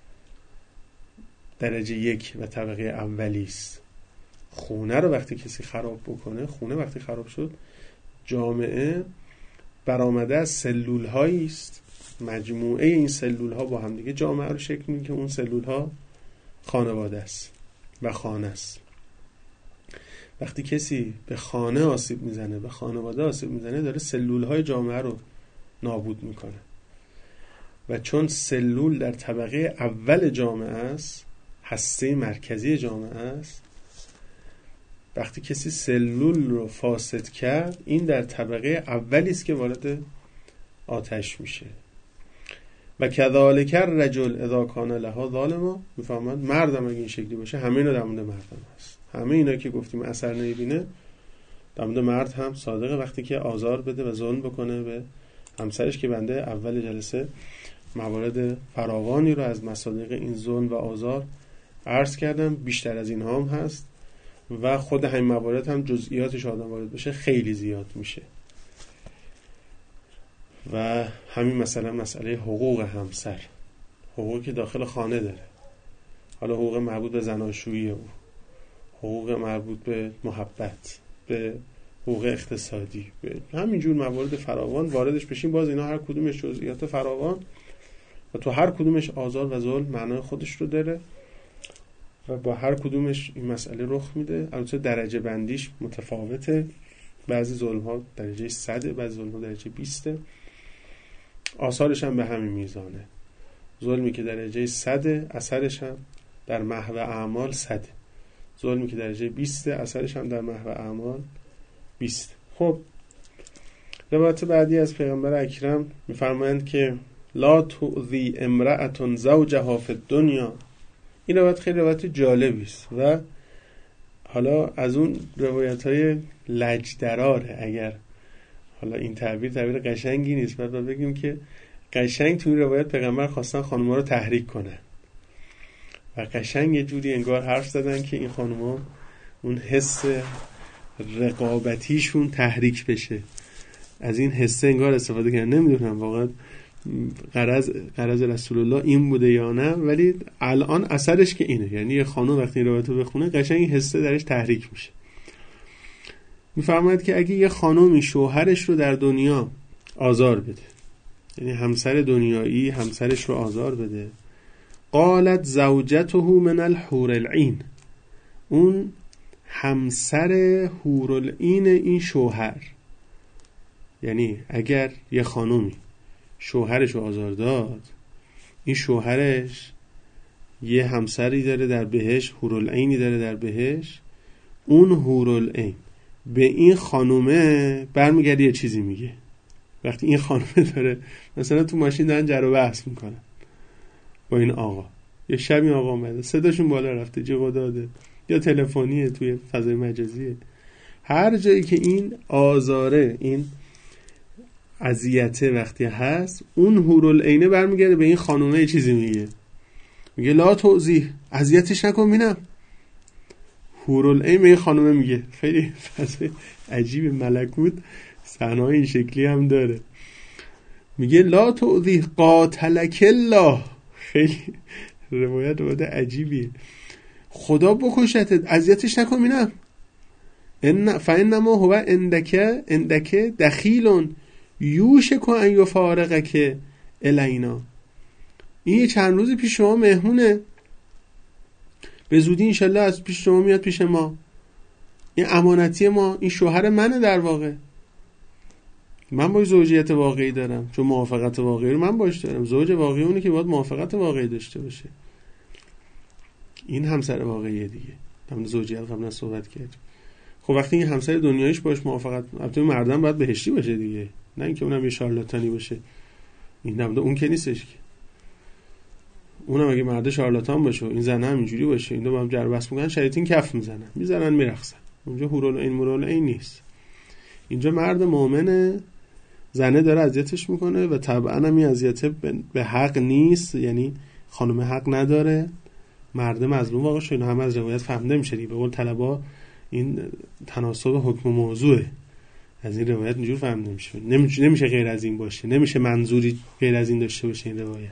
Speaker 1: درجه یک و طبقه اولی است. خونه رو وقتی کسی خراب بکنه، خونه وقتی خراب شد، جامعه برآمده از سلول هایی است، مجموعه این سلول ها با هم دیگه جامعه رو شکل میده که اون سلول ها خانواده است و خانه است. وقتی کسی به خانه آسیب میزنه، به خانواده آسیب میزنه، داره سلول های جامعه رو نابود میکنه. و چون سلول در طبقه اول جامعه است، هسته مرکزی جامعه است، وقتی کسی سلول رو فاسد کرد، این در طبقه اولی است که وارد آتش میشه. و کذالک الرجل اذا کان لها ظالما، میفهمند مردم اگه این شکلی باشه، همه اینا در مورد مردم هست. همه اینا که گفتیم اثر نمیبینه، در مورد مرد هم صادقه. وقتی که آزار بده و ظلم بکنه به همسرش، که بنده اول جلسه موارد فراوانی رو از مصادیق این ظلم و آزار عرض کردم، بیشتر از اینها هم هست و خود همین موارد هم جزئیاتش آدم وارد بشه خیلی زیاد میشه. و همین مثلا مسئله حقوق همسر، حقوقی که داخل خانه داره، حالا حقوق مربوط به زناشویی او، حقوق مربوط به محبت، به حقوق اقتصادی، به همینجور موارد فراوان واردش بشیم. باز اینا هر کدومش جزئیات فراوان و تو هر کدومش آزار و ظلم معنای خودش رو داره و با هر کدومش این مسئله رخ میده. البته درجه بندیش متفاوته، بعضی ظلم ها درجه صده، بعضی ظلم ها درجه بیسته، آثارش هم به همین میزانه. ظلمی که درجه صده اثرش هم در محو اعمال صده، ظلمی که درجه بیسته اثرش هم در محو اعمال بیست. خب روایت بعدی از پیغمبر اکرم میفرمایند که لا تؤذی امرأة زوجها فی الدنیا. این روایت خیلی روایت جالبی است و حالا از اون روایت‌های لجدراره، اگر حالا این تعبیر تعبیر قشنگی نیست، بعد بگیم که قشنگ توی روایت پیغمبر خواستن خانم‌ها رو تحریک کنن و قشنگ یه جوری انگار حرف زدن که این خانم‌ها اون حس رقابتیشون تحریک بشه، از این حس انگار استفاده کردن. نمیدونم واقعا غرض غرض رسول الله این بوده یا نه، ولی الان اثرش که اینه، یعنی یه خانم وقتی این روایت رو بخونه قشنگ این حسه درش تحریک میشه. میفرماید که اگه یه خانمی شوهرش رو در دنیا آزار بده، یعنی همسر دنیایی همسرش رو آزار بده، قالت زوجته من الحور العین، اون همسر حورالعین این شوهر، یعنی اگر یه خانومی شوهرش آزار داد، این شوهرش یه همسری داره در بهشت، حورالعینی داره در بهشت، اون حورالعین به این خانومه برمیگرده یه چیزی میگه. وقتی این خانومه داره مثلا تو ماشین دارن جر و بحث میکنن با این آقا، یه شب این آقا اومده صداشون بالا رفته، جیغ داده، یا تلفنیه، توی فضای مجازیه، هر جایی که این آزاره، این اذیته وقتی هست، اون حورالعینه برمیگرده به این خانومه یه چیزی میگه، میگه لا توضیح، اذیتش نکن ببینم. حورالعین به این خانومه میگه، خیلی فضای عجیب ملکوت صحنه‌های این شکلی هم داره، میگه لا توضیح قاتلک الله. خیلی روایت روایت عجیبیه، خدا بکشتت، اذیتش نکن ببینم. ان فانما هو عندک عندک دخیل یوشک ان یفارقک الینا. این چند روزی پیش شما مهمونه، به زودی انشالله از پیش شما میاد پیش ما، این امانتی ما، این شوهر منه در واقع، من باید زوجیت واقعی دارم، چون موافقت واقعی رو من باش دارم. زوج واقعی اونه که باید موافقت واقعی داشته باشه، این همسر واقعیه دیگه. همون زوجیت قبلا صحبت کردیم. خب وقتی این همسر دنیاییش باش موافقت، البته مردم باید بهشتی باشه دیگه، نه اینکه اونم یه شارلاتانی باشه، این نبوده، اون که نیستش که. اونم اگه مرد شارلاتان باشه، این زنه هم اینجوری باشه، این دو با هم جر بحث میکنن، شیاطین کف میزنن، میزنن میرقصن. اونجا حورالعین مرالعین نیست، اینجا مرد مؤمنه، زنه داره اذیتش میکنه و طبعا هم این اذیت به حق نیست، یعنی خانم حق نداره، مرد مظلوم واقع شد. هم از روایت فهمیده میشه دیگه، به قول طلبا این تناسب حکم موضوعه، از این روایت اینجور فهمیده میشه، نمیشه نمیشه غیر از این باشه، نمیشه منظوری غیر از این داشته باشه این روایت.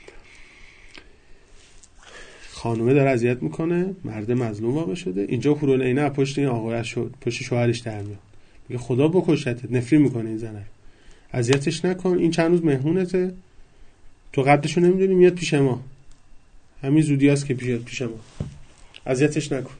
Speaker 1: خانومه داره اذیت میکنه، مرد مظلوم واقع شده، اینجا حورالعینه پشت این آقا شد، پشت شوهرش در میاد، میگه خدا بکشتت، نفرین میکنه این زنه، اذیتش نکن، این چند روز مهمونته، تو قدرشو نمیدونی، میاد پیش ما، همین زودی هست که پیش پیش ما، اذیتش نکن.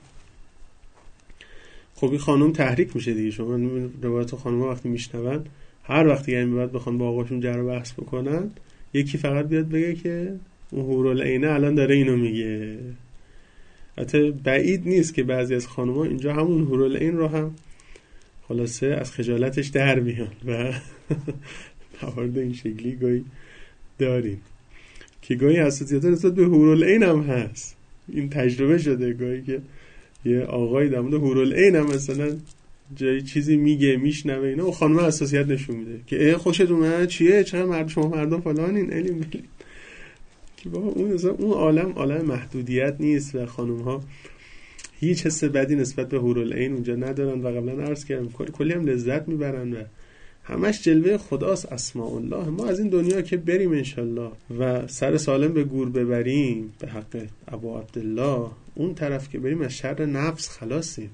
Speaker 1: خب این خانم تحریک میشه دیگه. شما روایت خانم‌ها وقتی میشنون، هر وقتی یعنی بعد بخوان با آقاشون جر و بحث بکنن، یکی فقط بیاد بگه که اون حورالعینه الان داره اینو میگه. البته بعید نیست که بعضی از خانم‌ها اینجا همون حورالعین رو هم خلاصه از خجالتش در میان و موارد این شکلی گاهی داریم که گاهی حساسیت نسبت به حورالعین هم هست. این تجربه شده گاهی که یه آقایی در مورد حورالعین هم مثلا جایی چیزی میگه میشنوه اینا و خانم حساسیت نشون میده که ای خوشت اومد چیه، چقدر مرد شما مردم فلانین علیم بلیم، که بابا اون مثلا اون عالم عالم محدودیت نیست و خانم ها هیچ حس بدی نسبت به حورالعین اونجا ندارن و قبلا عرض کردم کلی هم لذت میبرن و همش جلوه خداست، اسماء الله. ما از این دنیا که بریم انشالله و سر سالم به گور ببریم به حق ابو عبدالله، اون طرف که بریم از شر نفس خلاصیم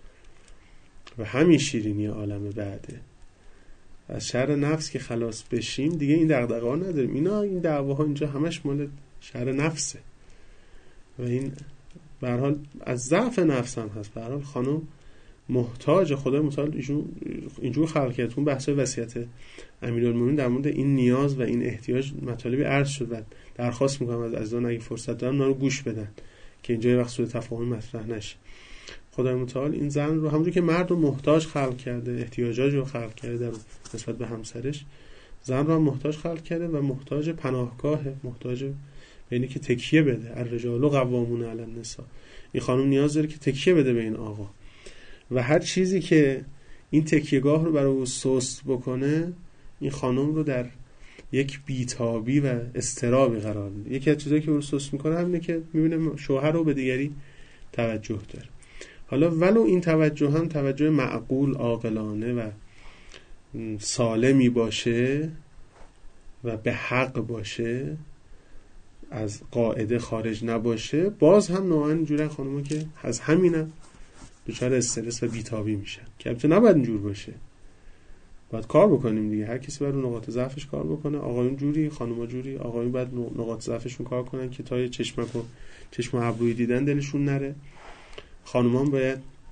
Speaker 1: و همین شیرینی عالم بعده. از شر نفس که خلاص بشیم دیگه این دغدغه ها نداریم. اینا این دعواها اینجا همش مال شر نفسه و این به هر حال از ضعف نفس هم هست. به هر حال خانم محتاج خدای متعال اینجور خلق کرد. اون بحث وصیت امیرالمومنین در مورد این نیاز و این احتیاج مطالبی عرض شد و درخواست میکنم از عزیزان اگه فرصت دارن اونا رو گوش بدن که اینجا یه وقت سوء تفاهم مطرح نشه. خدای متعال این زن رو همونجوری که مرد رو محتاج خلق کرده، احتیاجاش رو خلق کرده نسبت به همسرش، زن رو هم محتاج خلق کرده و محتاج پناهگاهه، محتاج یعنی که تکیه بده. الرجال قوامون علی النساء. این خانم نیاز داره که تکیه بده به این آقا و هر چیزی که این تکیهگاه رو برای او سست بکنه این خانم رو در یک بیتابی و اضطرابی قرار میده. یکی از چیزایی که او رو سست میکنه همینه که میبینه شوهر رو به دیگری توجه داره. حالا ولو این توجه هم توجه معقول، عاقلانه و سالمی باشه و به حق باشه، از قاعده خارج نباشه، باز هم نوعا اینجوره خانم‌ها که از همینم دچار استرس و بیتابی میشن که البته نباید اینجور باشه. باید کار بکنیم دیگه، هر کسی باید نقاط ضعفش کار بکنه. آقایون جوری، خانم‌ها جوری. آقایون باید نقاط ضعفشون کار کنن که تا چشمک و چشم و ابروی دیدن دلشون نره. خانم‌ها باید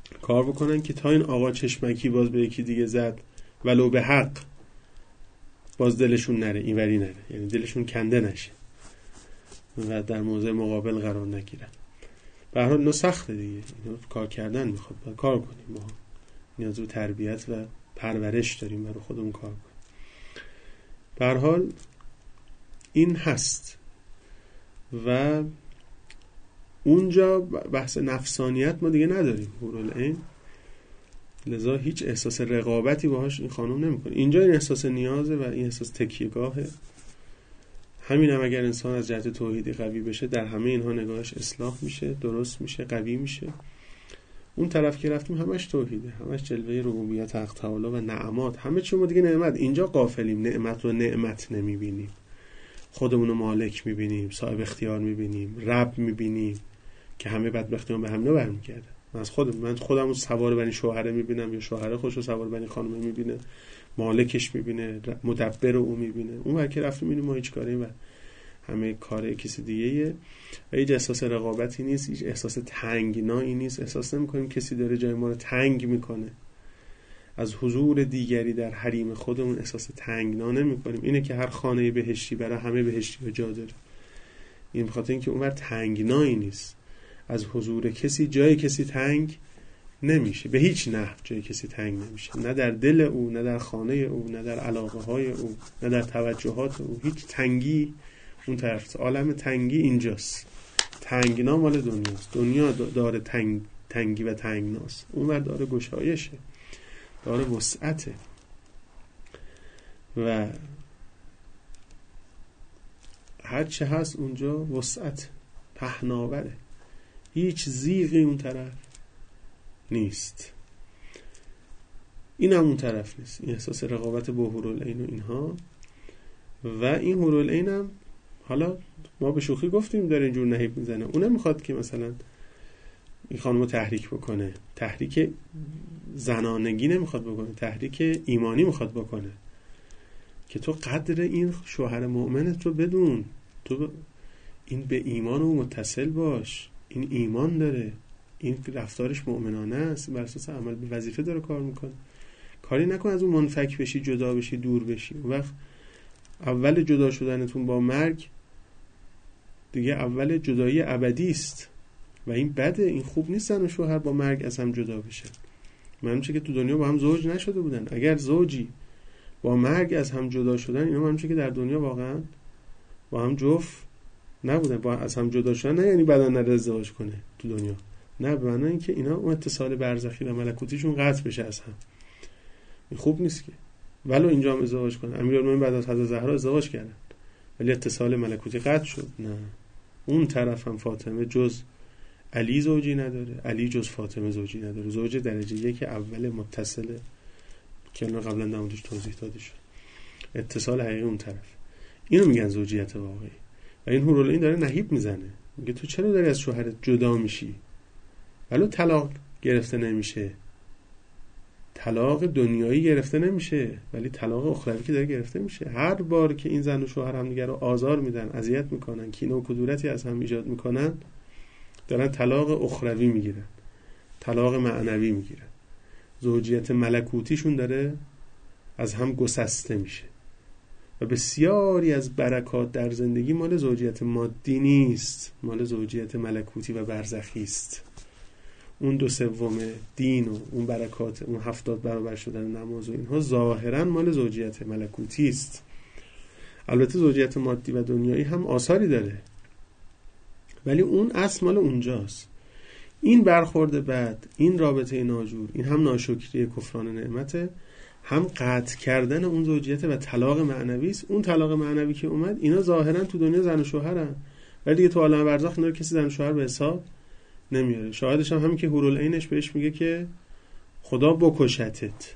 Speaker 1: کار بکنن که تا این آقا چشمکی باز به یکی دیگه زد ولو به حق باز دلشون نره اینوری نره، یعنی دلشون کنده نشه و در موضع مقابل قرار نگیرن. به هر حال اینا سخته دیگه، اینا کار کردن میخواد، باید کار کنیم، ما نیاز به تربیت و پرورش داریم برای خودمون کار کنیم. به هر حال این هست و اونجا بحث نفسانیت ما دیگه نداریم هورالعین، لذا هیچ احساس رقابتی باهاش این خانم نمیکنه. اینجا این احساس نیازه و این احساس تکیهگاهه. همین هم اگر انسان از جهت توحیدی قوی بشه، در همه اینها نگاهش اصلاح میشه، درست میشه، قوی میشه. اون طرف که رفتیم همش توحیده، همش جلوه ربوبیت حق تعالی و نعمات، همه چی ما دیگه نعمت. اینجا غافلیم، نعمت رو نعمت نمیبینیم، خودمون رو مالک میبینیم، صاحب اختیار میبینیم، رب میبینیم که همه بدبختیان به هم برمیگرده. من از خودم من خودم رو سوار بر این شوهره میبینم یا شوهره خودش رو سوار بر این خانم میبینه، مالکش میبینه، مدبر او میبینه. اون وقت که رفتیم میبینیم ما هیچ کاری و همه کار کسی دیگه‌ایه و هیچ احساس رقابتی نیست، هیچ احساس تنگنایی نیست. احساس نمی‌کنیم کسی داره جای ما رو تنگ میکنه. از حضور دیگری در حریم خودمون احساس تنگنا نمی‌کنیم. اینه که هر خانه بهشتی برای همه بهشتی جا داره. این بخاطر اینکه اونور تنگنایی نیست. از حضور کسی جای کسی تنگ نمیشه، به هیچ نحو جای کسی تنگ نمیشه، نه در دل او، نه در خانه او، نه در علاقه های او، نه در توجهات او. هیچ تنگی اون طرف، عالم تنگی اینجاست. تنگنا مال دنیاست. دنیا داره تنگ، تنگی و تنگناست. اون ور داره گشایشه، داره وسعته و هر چه هست اونجا وسعت، پهناوره، هیچ زیغی اون طرف نیست. این هم اون طرف نیست، این احساس رقابت با هورالعین و اینها. و این هورالعین هم حالا ما به شوخی گفتیم داره اینجور نهیب میزنه، اونم میخواد که مثلا این خانم رو تحریک بکنه. تحریک زنانگی نمیخواد بکنه، تحریک ایمانی میخواد بکنه که تو قدر این شوهر مؤمنت رو بدون، تو این به ایمان او متصل باش، این ایمان داره، این رفتارش مؤمنانه است، بر اساس عمل به وظیفه داره کار میکنه. کاری نکن از اون منفک بشی، جدا بشی، دور بشی. اون وقت اول جدا شدنتون با مرگ دیگه اول جدایی ابدی است و این بده، این خوب نیست زن و شوهر با مرگ از هم جدا بشن. معلومه که تو دنیا با هم زوج نشده بودن. اگر زوجی با مرگ از هم جدا شدن، اینا معلومه که در دنیا واقعا با هم جفت نبودن. با از هم جدا شدن نه یعنی بعداً نره ازدواج کنه تو دنیا، نه، به معنی اینکه اینا اون اتصال برزخی و ملکوتیشون قطع بشه از هم. این خوب نیست که ولو اینجا هم ازدواج کنه. امیرالمومنین بعد از حضرت زهرا ازدواج کردن ولی اتصال ملکوتی قطع شد. نه، اون طرف هم فاطمه جز علی زوجی نداره، علی جز فاطمه زوجی نداره. زوج درجه یک اول متصله که الان قبلا در موردش توضیح داده شد. اتصال حقیقی اون طرف، اینو میگن زوجیت واقعی. و این هورالعین داره نهیب میزنه، میگه تو چرا داری از شوهرت جدا میشی؟ ولو طلاق گرفته نمیشه، طلاق دنیایی گرفته نمیشه، ولی طلاق اخروی که داره گرفته میشه. هر بار که این زن و شوهر هم دیگه رو آزار میدن، اذیت میکنن، کینه و کدورتی از هم ایجاد میکنن، دارن طلاق اخروی میگیرن، طلاق معنوی میگیرن. زوجیت ملکوتیشون داره از هم گسسته میشه. و بسیاری از برکات در زندگی مال زوجیت مادی نیست، مال زوجیت ملکوتی و برزخی است. اون دو سوم دین و اون برکات، اون هفتاد برابر شدن نماز و اینها ظاهرا مال زوجیت ملکوتی است. البته زوجیت مادی و دنیایی هم آثاری داره، ولی اون اصل مال اونجاست. این برخورد بد، این رابطه ناجور، این هم ناشکری کفران نعمته، هم قطع کردن اون زوجیت و طلاق معنوی است. اون طلاق معنوی که اومد، اینا ظاهرا تو دنیا زن و شوهرن، ولی دیگه تو عالم برزخ اینا کسی زن و شوهر به حساب نمیاره. شاهدش هم همین که هورالعینش بهش میگه که خدا بکشتت.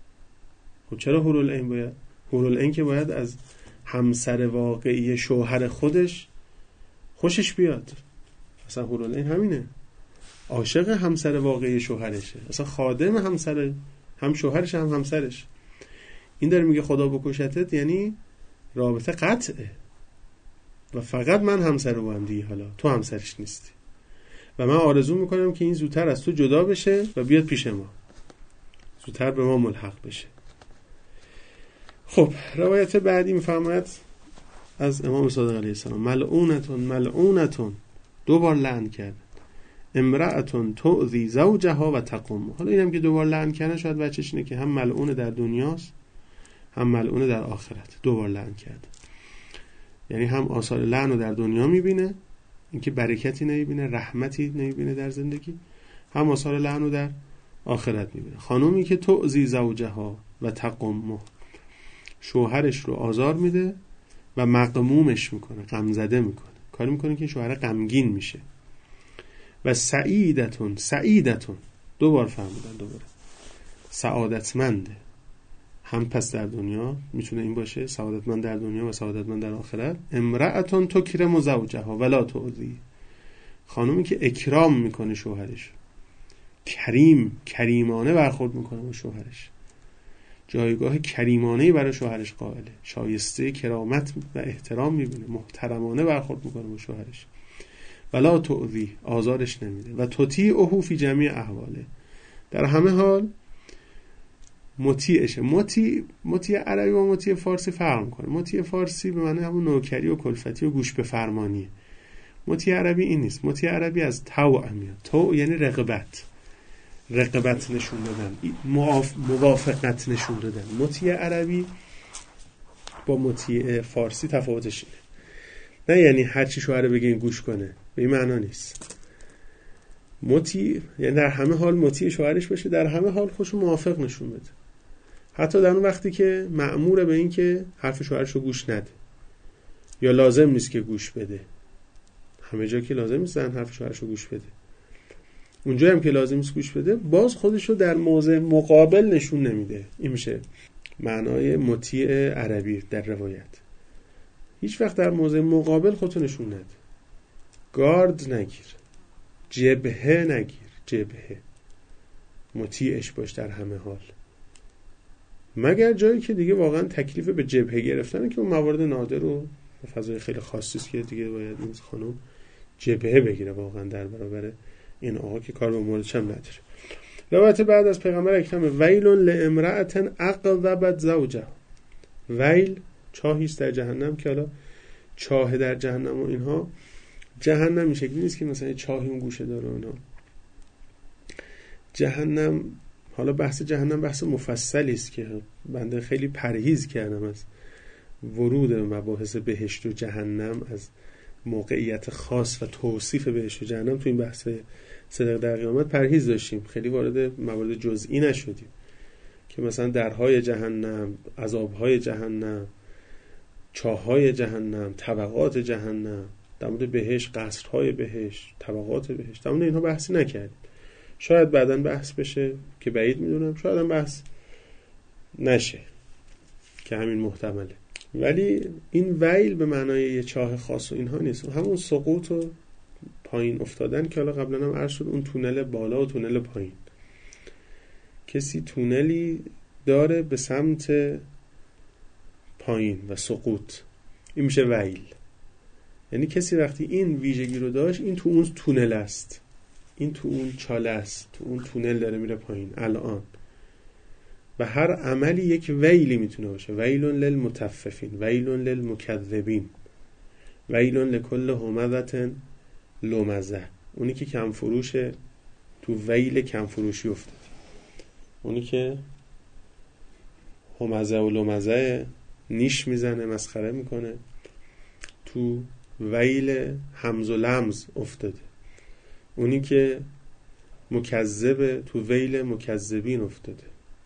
Speaker 1: خب چرا هورالعین باید؟ هورالعین که باید از همسر واقعی شوهر خودش خوشش بیاد. اصلا هورالعین همینه، عاشق همسر واقعی شوهرشه، اصلا خادم همسر، هم شوهرش هم همسرش. این داره میگه خدا بکشتت، یعنی رابطه قطعه و فقط من همسر او هم دیگه، حالا تو همسرش نیستی. و من آرزو میکنم که این زودتر از تو جدا بشه و بیاد پیش ما، زودتر به ما ملحق بشه. خب روایت بعدی میفرماید از امام صادق علیه السلام: ملعونتون ملعونتون، دو بار لعن کرد، امرأتون تؤذی زوجها و تقوم. حالا اینم که دو بار لعن کردن شاید بچه‌ش اینه که هم ملعون در دنیاست هم ملعون در آخرت. دو بار لعن کرد یعنی هم آثار لعن رو در دنیا میبینه، اینکه برکتی نمیبینه، رحمتی نمیبینه در زندگی، هم آثار لعن رو در آخرت میبینه. خانومی که تؤذی زوجها و تقوم، شوهرش رو آزار میده و مغمومش میکنه، غمزده میکنه، کاری میکنه که شوهر غمگین میشه. و سعیدتون سعیدتون، دو بار فهمیدن، دوباره سعادتمنده، هم پس در دنیا میتونه این باشه، سعادتمند در دنیا و سعادتمند در آخرت. امرأتون تکرم زوجها ولا تؤذی، خانومی که اکرام میکنه شوهرش، کریم کریمانه برخورد میکنه با شوهرش، جایگاه کریمانه‌ای برای شوهرش قائله، شایسته کرامت و احترام میبینه، محترمانه برخورد میکنه با شوهرش. ولا تؤذی، آزارش نمیده. و تطیعه فی جمیع احواله، در همه حال مطیعشه. مطیع مطیع عربی و مطیع فارسی فرق میکنه. مطیع فارسی به معنی همون نوکری و کلفتی و گوش به فرمانیه. مطیع عربی این نیست. مطیع عربی از طوع میاد. طوع یعنی رغبت، رغبت نشون دادن، موافقت نشون دادن. مطیع عربی با مطیع فارسی تفاوتش اینه، نه یعنی هر چی شوهر بگه این گوش کنه، به این معنا نیست. مطیع یعنی در همه حال مطیع شوهرش باشه، در همه حال خودشو موافق نشون بده، حتی در اون وقتی که مأموره به این که حرف شوهرش رو گوش نده یا لازم نیست که گوش بده. همه جا که لازم نیست زن حرف شوهرش رو گوش بده، اونجا هم که لازم نیست گوش بده باز خودشو در موضع مقابل نشون نمیده. این میشه معنای مطیع عربی در روایت. هیچ وقت در موضع مقابل خودتو نشون نده، گارد نگیر، جبهه نگیر، جبهه مطیعش باش در همه حال، مگر جایی که دیگه واقعا تکلیف به جبهه گرفتنه که اون موارد نادر و فضای خیلی خاصی است که دیگه باید این خانم جبهه بگیره واقعا در برابر این آقا که کار به موردش هم نداره. روایت بعد از پیغمبر اکرم: ویل لامرأة اغضبت زوجها. ویل چاهی است در جهنم که حالا چاه در جهنم و اینها، جهنم این شکلی نیست که مثلا چاهی اون گوشه داره اینا. جهنم، حالا بحث جهنم بحث مفصلی است که بنده خیلی پرهیز کردم از ورود مباحث بهشت و جهنم، از موقعیت خاص و توصیف بهشت و جهنم تو این بحث صدق در قیامت پرهیز داشتیم، خیلی وارد موارد جزئی نشدیم که مثلا درهای جهنم، عذابهای جهنم، چاههای جهنم، طبقات جهنم، در مورد بهشت، قصرهای بهشت، طبقات بهشت، در مورد اینها بحثی نکردیم. شاید بعداً بحث بشه که بعید میدونم، شاید هم بحث نشه که همین محتمله. ولی این ویل به معنای یه چاه خاص و اینها نیست، همون سقوط و پایین افتادن که حالا قبلا هم عرض شد، اون تونل بالا و تونل پایین. کسی تونلی داره به سمت پایین و سقوط، این میشه ویل. یعنی کسی وقتی این ویژگی رو داشت، این تو اون تونل است، این تو اون چاله است، تو اون تونل داره میره پایین الان. و هر عملی یک ویلی میتونه باشه. ویل للمطففین، ویل للمکذبین، ویل لکل همزة لمزه. اونی که کم فروشه تو ویل کم فروشی افتاد، اونی که همزه و لمزه نیش میزنه، مسخره میکنه، تو ویل همز و لمز افتاده. اونی که مکذبه تو ویل مکذبین افتاده.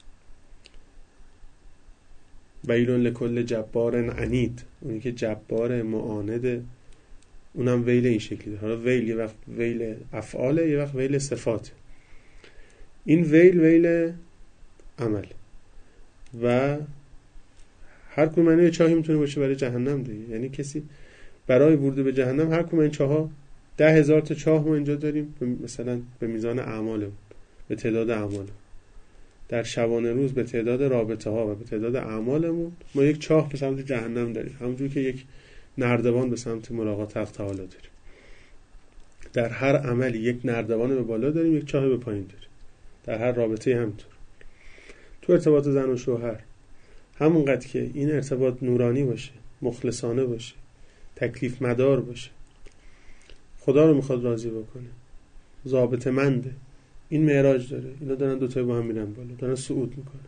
Speaker 1: ویل لکل جبار عنید، اونی که جبار معانده، اونم ویل این شکلی داره. حالا ویل یه وقت ویل افعاله، یه وقت ویل صفاته. این ویل ویل عمل و هر کدوم معنی چاهی میتونه باشه برای جهنم دیگه. یعنی کسی برای ورود به جهنم، هر کدوم این چاها، ده هزار تا چاه ما اینجا داریم مثلا به میزان اعمالمون، به تعداد اعمالمون، در شبانه روز به تعداد رابطه ها و به تعداد اعمالمون ما یک چاه به سمت جهنم داریم، همونجور که یک نردبان به سمت ملاقات حق تعالی داریم. در هر عملی یک نردبان به بالا داریم، یک چاه به پایین داریم. در هر رابطه همینطور. تو ارتباط زن و شوهر همونقدر که این ارتباط نورانی باشه، مخلصانه باشه، تکلیف مدار باشه، خدا رو میخواد راضی بکنه، ضابط منده، این معراج داره، اینا دارن دوتایی با هم میرن بالا، دارن صعود میکنه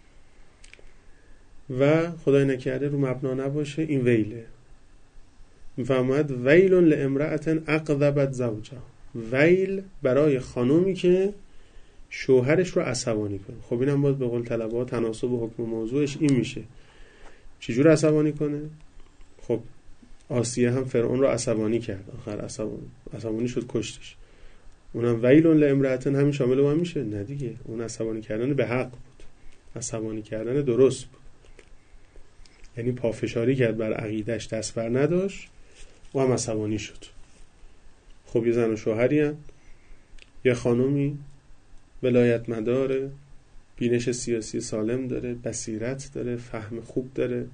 Speaker 1: و خدای نکرده رو مبنا نباشه، این ویله. میفرماید ویل لامرأة اغضبت زوجها، ویل برای خانومی که شوهرش رو عصبانی کنه. خب اینم باید به قول طلبه تناسب و حکم موضوعش این میشه. چجور عصبانی کنه؟ خب آسیه هم فرعون رو عصبانی کرد، آخر عصبانی عصبانی شد، کشتش. اونم ویل لامرأة همین شامل اون میشه؟ نه دیگه، اون عصبانی کردن به حق بود، عصبانی کردن درست بود، یعنی پافشاری کرد بر عقیدش، دست بر نداشت و هم عصبانی شد. خب یه زن و شوهری هم، یه خانومی ولایت مداره، بینش سیاسی سالم داره، بصیرت داره، فهم خوب داره،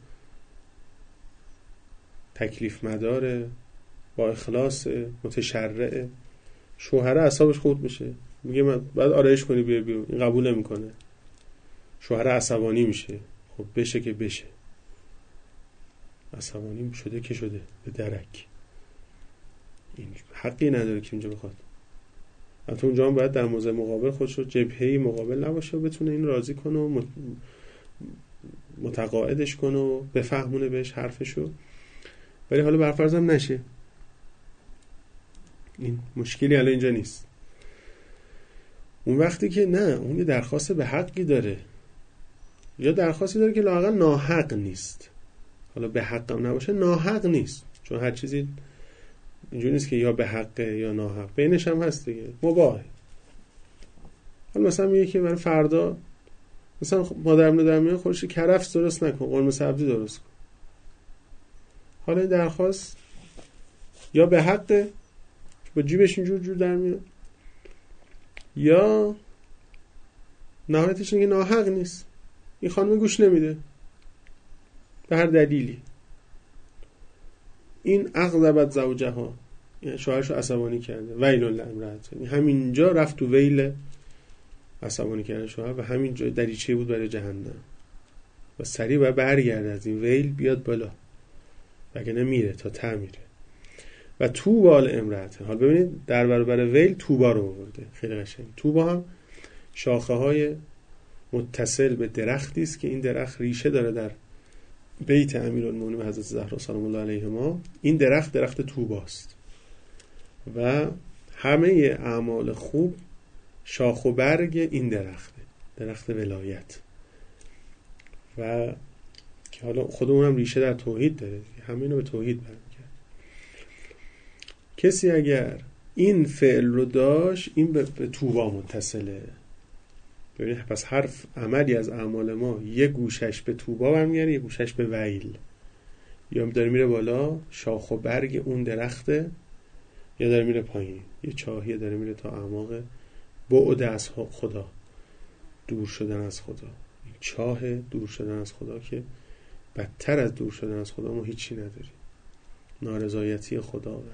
Speaker 1: تکلیف مداره، با اخلاص، متشرعه. شوهر اعصابش خورد میشه، میگه من بعد آرایش کنی بیا بیرون، این قبول نمیکنه. شوهر عصبانی میشه. خب بشه که بشه، عصبانی شده که شده به درک، این حقی نداره که اینجا بخواد. حتی اونجا هم باید در موضع مقابل خودش رو جبهه‌ای مقابل نباشه و بتونه این راضی کنه و متقاعدش کنه و بفهمونه بهش حرفشو. ولی حالا برفرض هم نشه، این مشکلی الان اینجا نیست. اون وقتی که نه، اون یه درخواست به حقی داره، یا درخواستی داره که لااقل ناحق نیست. حالا به حق هم نباشه، ناحق نیست، چون هر چیزی اینجوری نیست که یا به حقه یا ناحق، بینش هم هست دیگه، مباهه. حالا مثلا میگه که من فردا مثلا مادرم رو در میان خودش کرفس درست نکن، قرمه سبزی درست کن. حالا این درخواست یا به حقه، با جیبش اینجور جور در میاد، یا نهایتش اینه که ناحق نیست، این خانم گوش نمیده به هر دلیلی. این اغضبت زوجها، یعنی شوهرش رو عصبانی کرده. ویل لامرأة، یعنی همینجا رفت تو ویل عصبانی کردن شوهر و همینجا دریچه بود برای جهنم و سریع باید برگرده از این ویل بیاد بالا، وگرنه میره تا ته میره. و توبا لامرأة، حال ببینید در برابر ویل توبا رو آورده، خیلی قشنگ. توبا هم شاخه های متصل به درختی است که این درخت ریشه داره در بیت امیرالمومنین حضرت زهرا سلام الله علیهما. این درخت درخت توباست و همه اعمال خوب شاخ و برگ این درخته، درخت ولایت. و که حالا خودمون هم ریشه در توحید داره، همه اینو به توحید برمیگرده. کسی اگر این فعل رو داشت، این به, به توبا متصله. ببینید پس هر عملی از اعمال ما یه گوشش به توبا برمیگره، یه گوشش به ویل. یا داره میره بالا، شاخ و برگ اون درخته، یا داره میره پایین، یه چاهیه داره میره تا اعماق بعد از خدا، دور شدن از خدا. این چاه دور شدن از خدا که بدتر از دور شدن از خدا ما هیچی نداریم. نارضایتی خدا و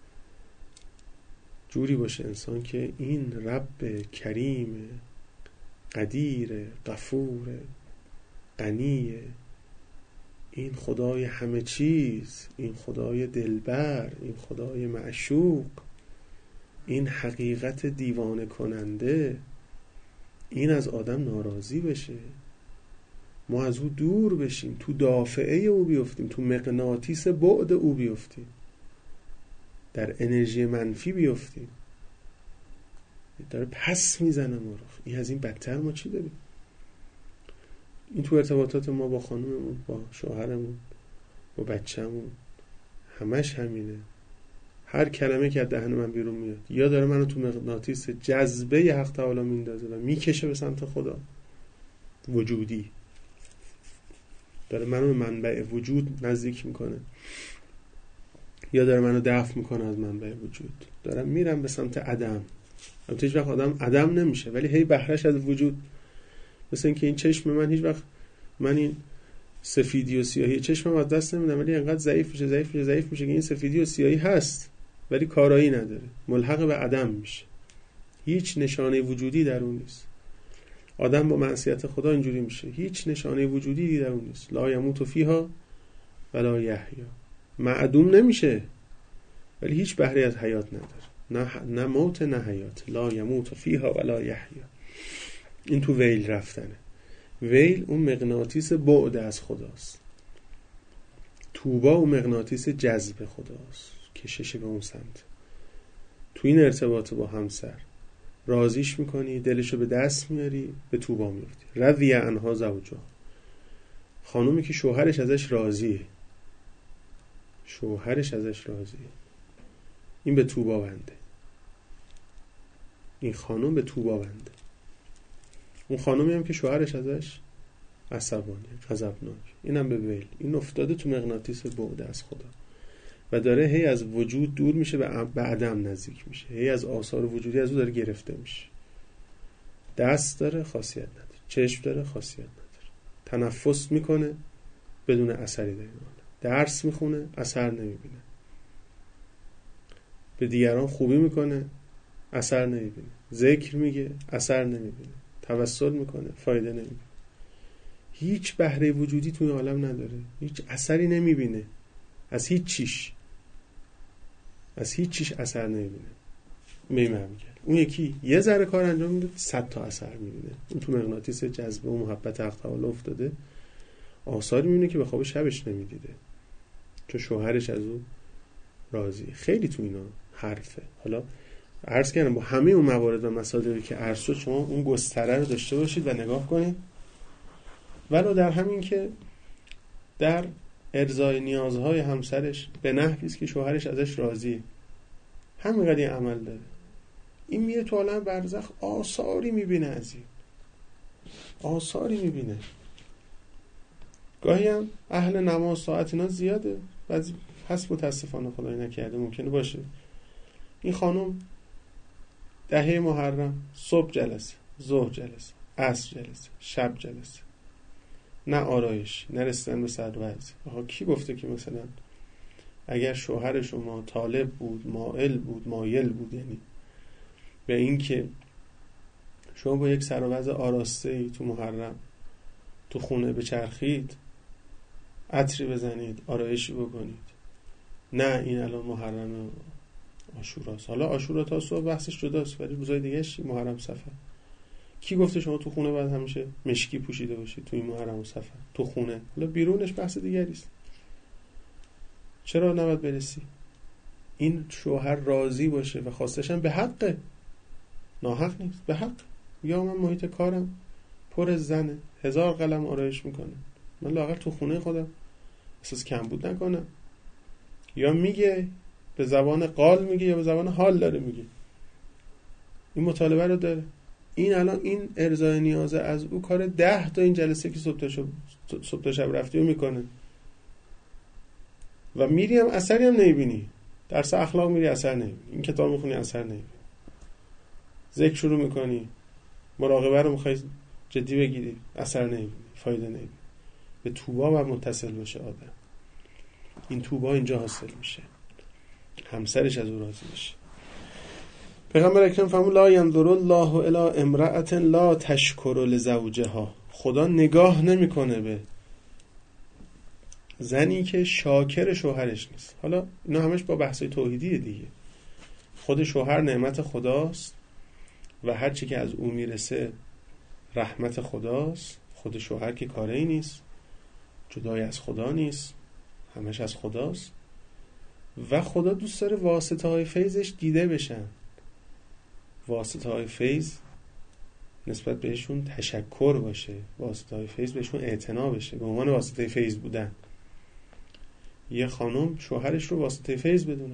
Speaker 1: جوری باشه انسان که این رب کریم، قدیر، غفور، غنی، این خدای همه چیز، این خدای دلبر، این خدای معشوق، این حقیقت دیوانه کننده، این از آدم ناراضی بشه، ما از او دور بشیم، تو دافعه او بیفتیم، تو مغناطیس بعد او بیفتیم، در انرژی منفی بیفتیم، داره پس میزنه ما رو. این از این بدتر ما چی داریم؟ این تو ارتباطات ما با خانوممون، با شوهرمون، با بچه‌مون، همش همینه. هر کلمه که از دهن من بیرون میاد یا داره منو تو مغناطیس جذبه حق تعالی میندازه و میکشه به سمت خدا وجودی، داره منو به منبع وجود نزدیک میکنه، یا داره منو دفع میکنه از منبع وجود، دارم میرم به سمت عدم. البته هیچ وقت آدم عدم نمیشه، ولی هی بهرهش از وجود. مثل اینکه این چشم من هیچ وقت، من این سفیدی و سیاهی چشمم از دست نمیدم، ولی انقدر ضعیف میشه ضعیف میشه ضعیف میشه که این سفیدی و سیاهی هست، ولی کارایی نداره، ملحق به عدم میشه، هیچ نشانه وجودی در اون نیست. آدم با معصیت خدا اینجوری میشه، هیچ نشانه وجودی در اون نیست. لا یموت فیها ولا یحیا، معدوم نمیشه ولی هیچ بهره از حیات نداره، نه نه موت نه حیات. لا یموت فیها ولا یحیا. این تو ویل رفتنه. ویل اون مغناطیس بعد از خداست، توبا اون مغناطیس جذب خداست، کشش به اون سمت. تو این ارتباط با همسر راضیش میکنی، دلشو به دست میاری، به توبا میفتی. رضی عنها زوجها، خانومی که شوهرش ازش راضیه، شوهرش ازش راضیه، این به توبا بنده، این خانم به توبا بنده. اون خانومی هم که شوهرش ازش عصبانی، غضبناک، اینم به ویل. این افتاده تو مغناطیس بعد از خدا و داره هی از وجود دور میشه، به عدم نزدیک میشه، هی از آثار وجودی از او داره گرفته میشه. دست داره خاصیت نداره، چشم داره خاصیت نداره، تنفس میکنه بدون اثری در ایمان، درس میخونه اثر نمیبینه، به دیگران خوبی میکنه اثر نمیبینه، ذکر میگه اثر نمیبینه، توسل میکنه فایده نمیبینه، هیچ بهره وجودی توی عالم نداره، هیچ اثری نمیبینه از هیچ چیش، از هیچ چیش اثر نمیبینه. میمه میگه اون یکی یه ذره کار انجام میده، صد تا اثر میبینه. اون تو مغناطیس جذب و محبت حق تعالی افتاده، آثاری میبینه که به خواب شبش نمیدیده، چون شوهرش از اون راضی. خیلی تو اینا حرفه. حالا عرض کردم با همه اون موارد و مصادیقی که عرض شد شما اون گستره رو داشته باشید و نگاه کنید، ولو در همین که در ارضای نیازهای همسرش به نحوی است که شوهرش ازش راضیه، همینقدر این عمل داره، این میره تو عالم برزخ آثاری میبینه، از این آثاری میبینه. گاهی هم اهل نماز ساعت اینا زیاده، بعضی هست متاسفانه خدای نکرده ممکنه باشه این خانم دهه محرم صبح جلسه، ظهر جلسه، عصر جلسه، شب جلسه، نه آرایش، نه رسیدن به سرورزی. آها کی گفته که مثلا اگر شوهر شما طالب بود، مائل بود، مایل بود، یعنی به این که شما با یک سرورز آراسته‌ای تو محرم تو خونه بچرخید، عطری بزنید، آرایشی بکنید، نه این الان محرم عاشوراست. حالا عاشورا تا صبح بحثش جداست، ولی روزای دیگه‌اش محرم صفر. کی گفته شما تو خونه باید همیشه مشکی پوشیده باشید تو این محرم و صفر؟ تو خونه، حالا بیرونش بحث دیگری است. چرا نباید برسی؟ این شوهر راضی باشه و خواستش هم به حقه، ناحق نیست، به حق. یا من محیط کارم پر زنه، هزار قلم آرایش میکنه، من لااقل تو خونه خودم احساس کمبود نکنم. یا میگه به زبان قال میگه یا به زبان حال داره میگه، این مطالبه رو داره. این الان این ارضای نیازه از او کار ده تا این جلسه که صبح تا شب, صبح تا شب رفتی رو میکنه و میری هم اثری هم نمیبینی. درس اخلاق میری اثر نمیبینی، این کتاب میخونی اثر نمیبینی، ذکر شروع میکنی، مراقبه رو میخوای جدی بگیری، اثر نمیبینی، فایده نمیبینی. به توبا و متصل بشه آدم، این توبا اینجا حاصل میشه، همسرش از او راضی بشه. پیغمبر اکرم فرمود لا ینظر الله الی امرأة لا تشکر لزوجها، خدا نگاه نمیکنه به زنی که شاکر شوهرش نیست. حالا اینا همش با بحثای توحیدیه دیگه. خود شوهر نعمت خداست و هر چی که از او میرسه رحمت خداست. خود شوهر که کاری نیست، جدای از خدا نیست، همش از خداست و خدا دوست داره واسطه های فیضش دیده بشن. واسطه های فیض نسبت بهشون تشکر باشه، واسطه های فیض بهشون اعتنا بشه، به عنوان واسطه فیض بودن. یه خانم شوهرش رو واسطه فیض بدونه،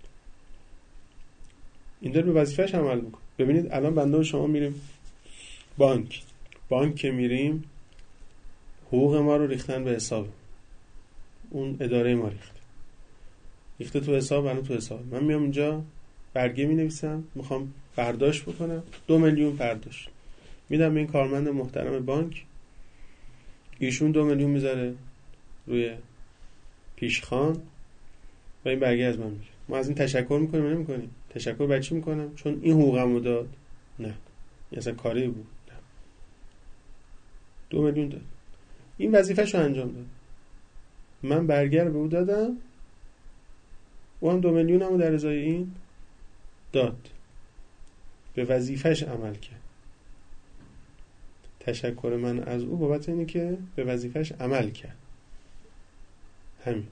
Speaker 1: این داره به وظیفه‌اش عمل میکنه. ببینید الان بنده و شما میریم بانک، بانک که میریم حقوق ما رو ریختن به حساب، اون اداره ما ریخت ریخته تو حساب، من تو حساب. من میام اینجا برگه می نویسم، میخوام برداشت بکنم، دو میلیون برداشت میدم به این کارمند محترم بانک، ایشون دو میلیون میذاره روی پیشخوان و این برگه از من میگیره. ما از این تشکر میکنیم نمی کنیم؟ تشکر برای چی میکنم؟ چون این حقوقمو داد؟ نه، این اصلا کاری بود. نه. دو میلیون داد، این وظیفه‌شو انجام داد، من برگر به او دادم، او هم دو میلیونمو در ازای این داد، به وظیفه‌ش عمل کرد. تشکر من از او بابت اینه که به وظیفه‌ش عمل کرد. همین،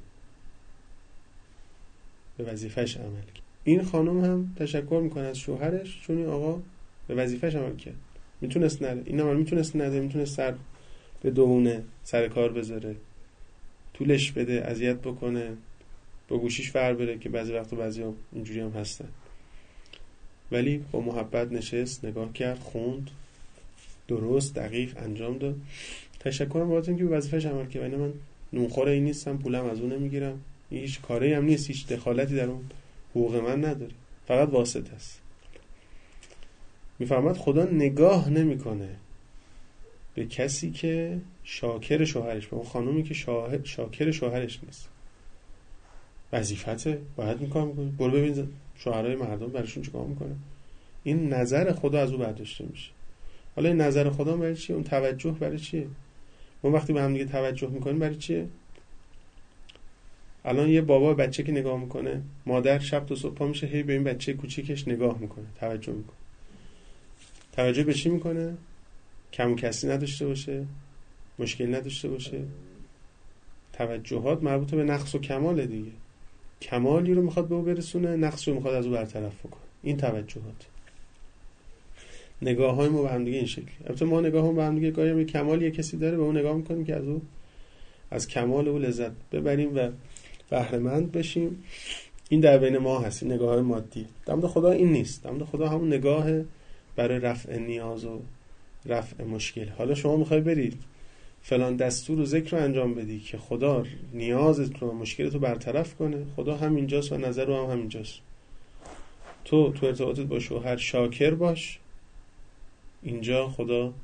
Speaker 1: به وظیفه‌ش عمل کرد. این خانم هم تشکر میکنه از شوهرش چون این آقا به وظیفه‌ش عمل کرد. میتونست نره، این هم میتونست نده، میتونست سر به دوونه سر کار بذاره، طولش بده، اذیت بکنه، با گوشیش ور بره که بعضی وقتا بعضیا اینجوری هم هستن. ولی با محبت نشست، نگاه کرد، خوند، درست دقیق انجام داد. تشکرم بابت اینکه به وظیفه‌ش عمل کرد. اینا من نونخوره این نیستم، پولم از اون نمیگیرم، هیچ کاری هم نیست، هیچ دخالتی در اون حقوق من نداره، فقط واسطه است. میفهمد خدا نگاه نمیکنه به کسی که شاکر شوهرش، به اون خانومی که شاهد شاکر شوهرش نیست. وظیفته، باید این کار میکنه. برو ببین شوهرای مردم براشون چیکار میکنه. این نظر خدا از او برداشته میشه. حالا این نظر خدا برای چیه؟ اون توجه برای چیه؟ ما وقتی به هم دیگه توجه میکنیم برای چیه؟ الان یه بابا بچه که نگاه میکنه، مادر شب تا صبح پا میشه هی به این بچه کوچیکش نگاه میکنه، توجه میکنه. توجه به چی میکنه؟ کم و کسی نداشته باشه، مشکل نداشته باشه. توجهات مربوط به نقص و کمال دیگه. کمالی رو میخواد به او برسونه، نقص رو میخواد از او برطرف کنه. این توجهات. نگاه های ما به هم دیگه این شکلی. البته ما نگاه هم به هم دیگه گاهی یه کمالی کسی داره، به اون نگاه میکنیم که از او از کمال او لذت ببریم و بهره مند بشیم. این در بین ما هست، این نگاه های مادی. در مورد خدا این نیست. در مورد خدا همون نگاه برای رفع نیاز و رفع مشکل. حالا شما میخوای برید فلان دستور و ذکر رو انجام بدی که خدا نیازت رو، مشکلت رو برطرف کنه، خدا همینجاست و نظر رو هم همینجاست. تو تو ارتباطت با شوهر شاکر باش، اینجا خدا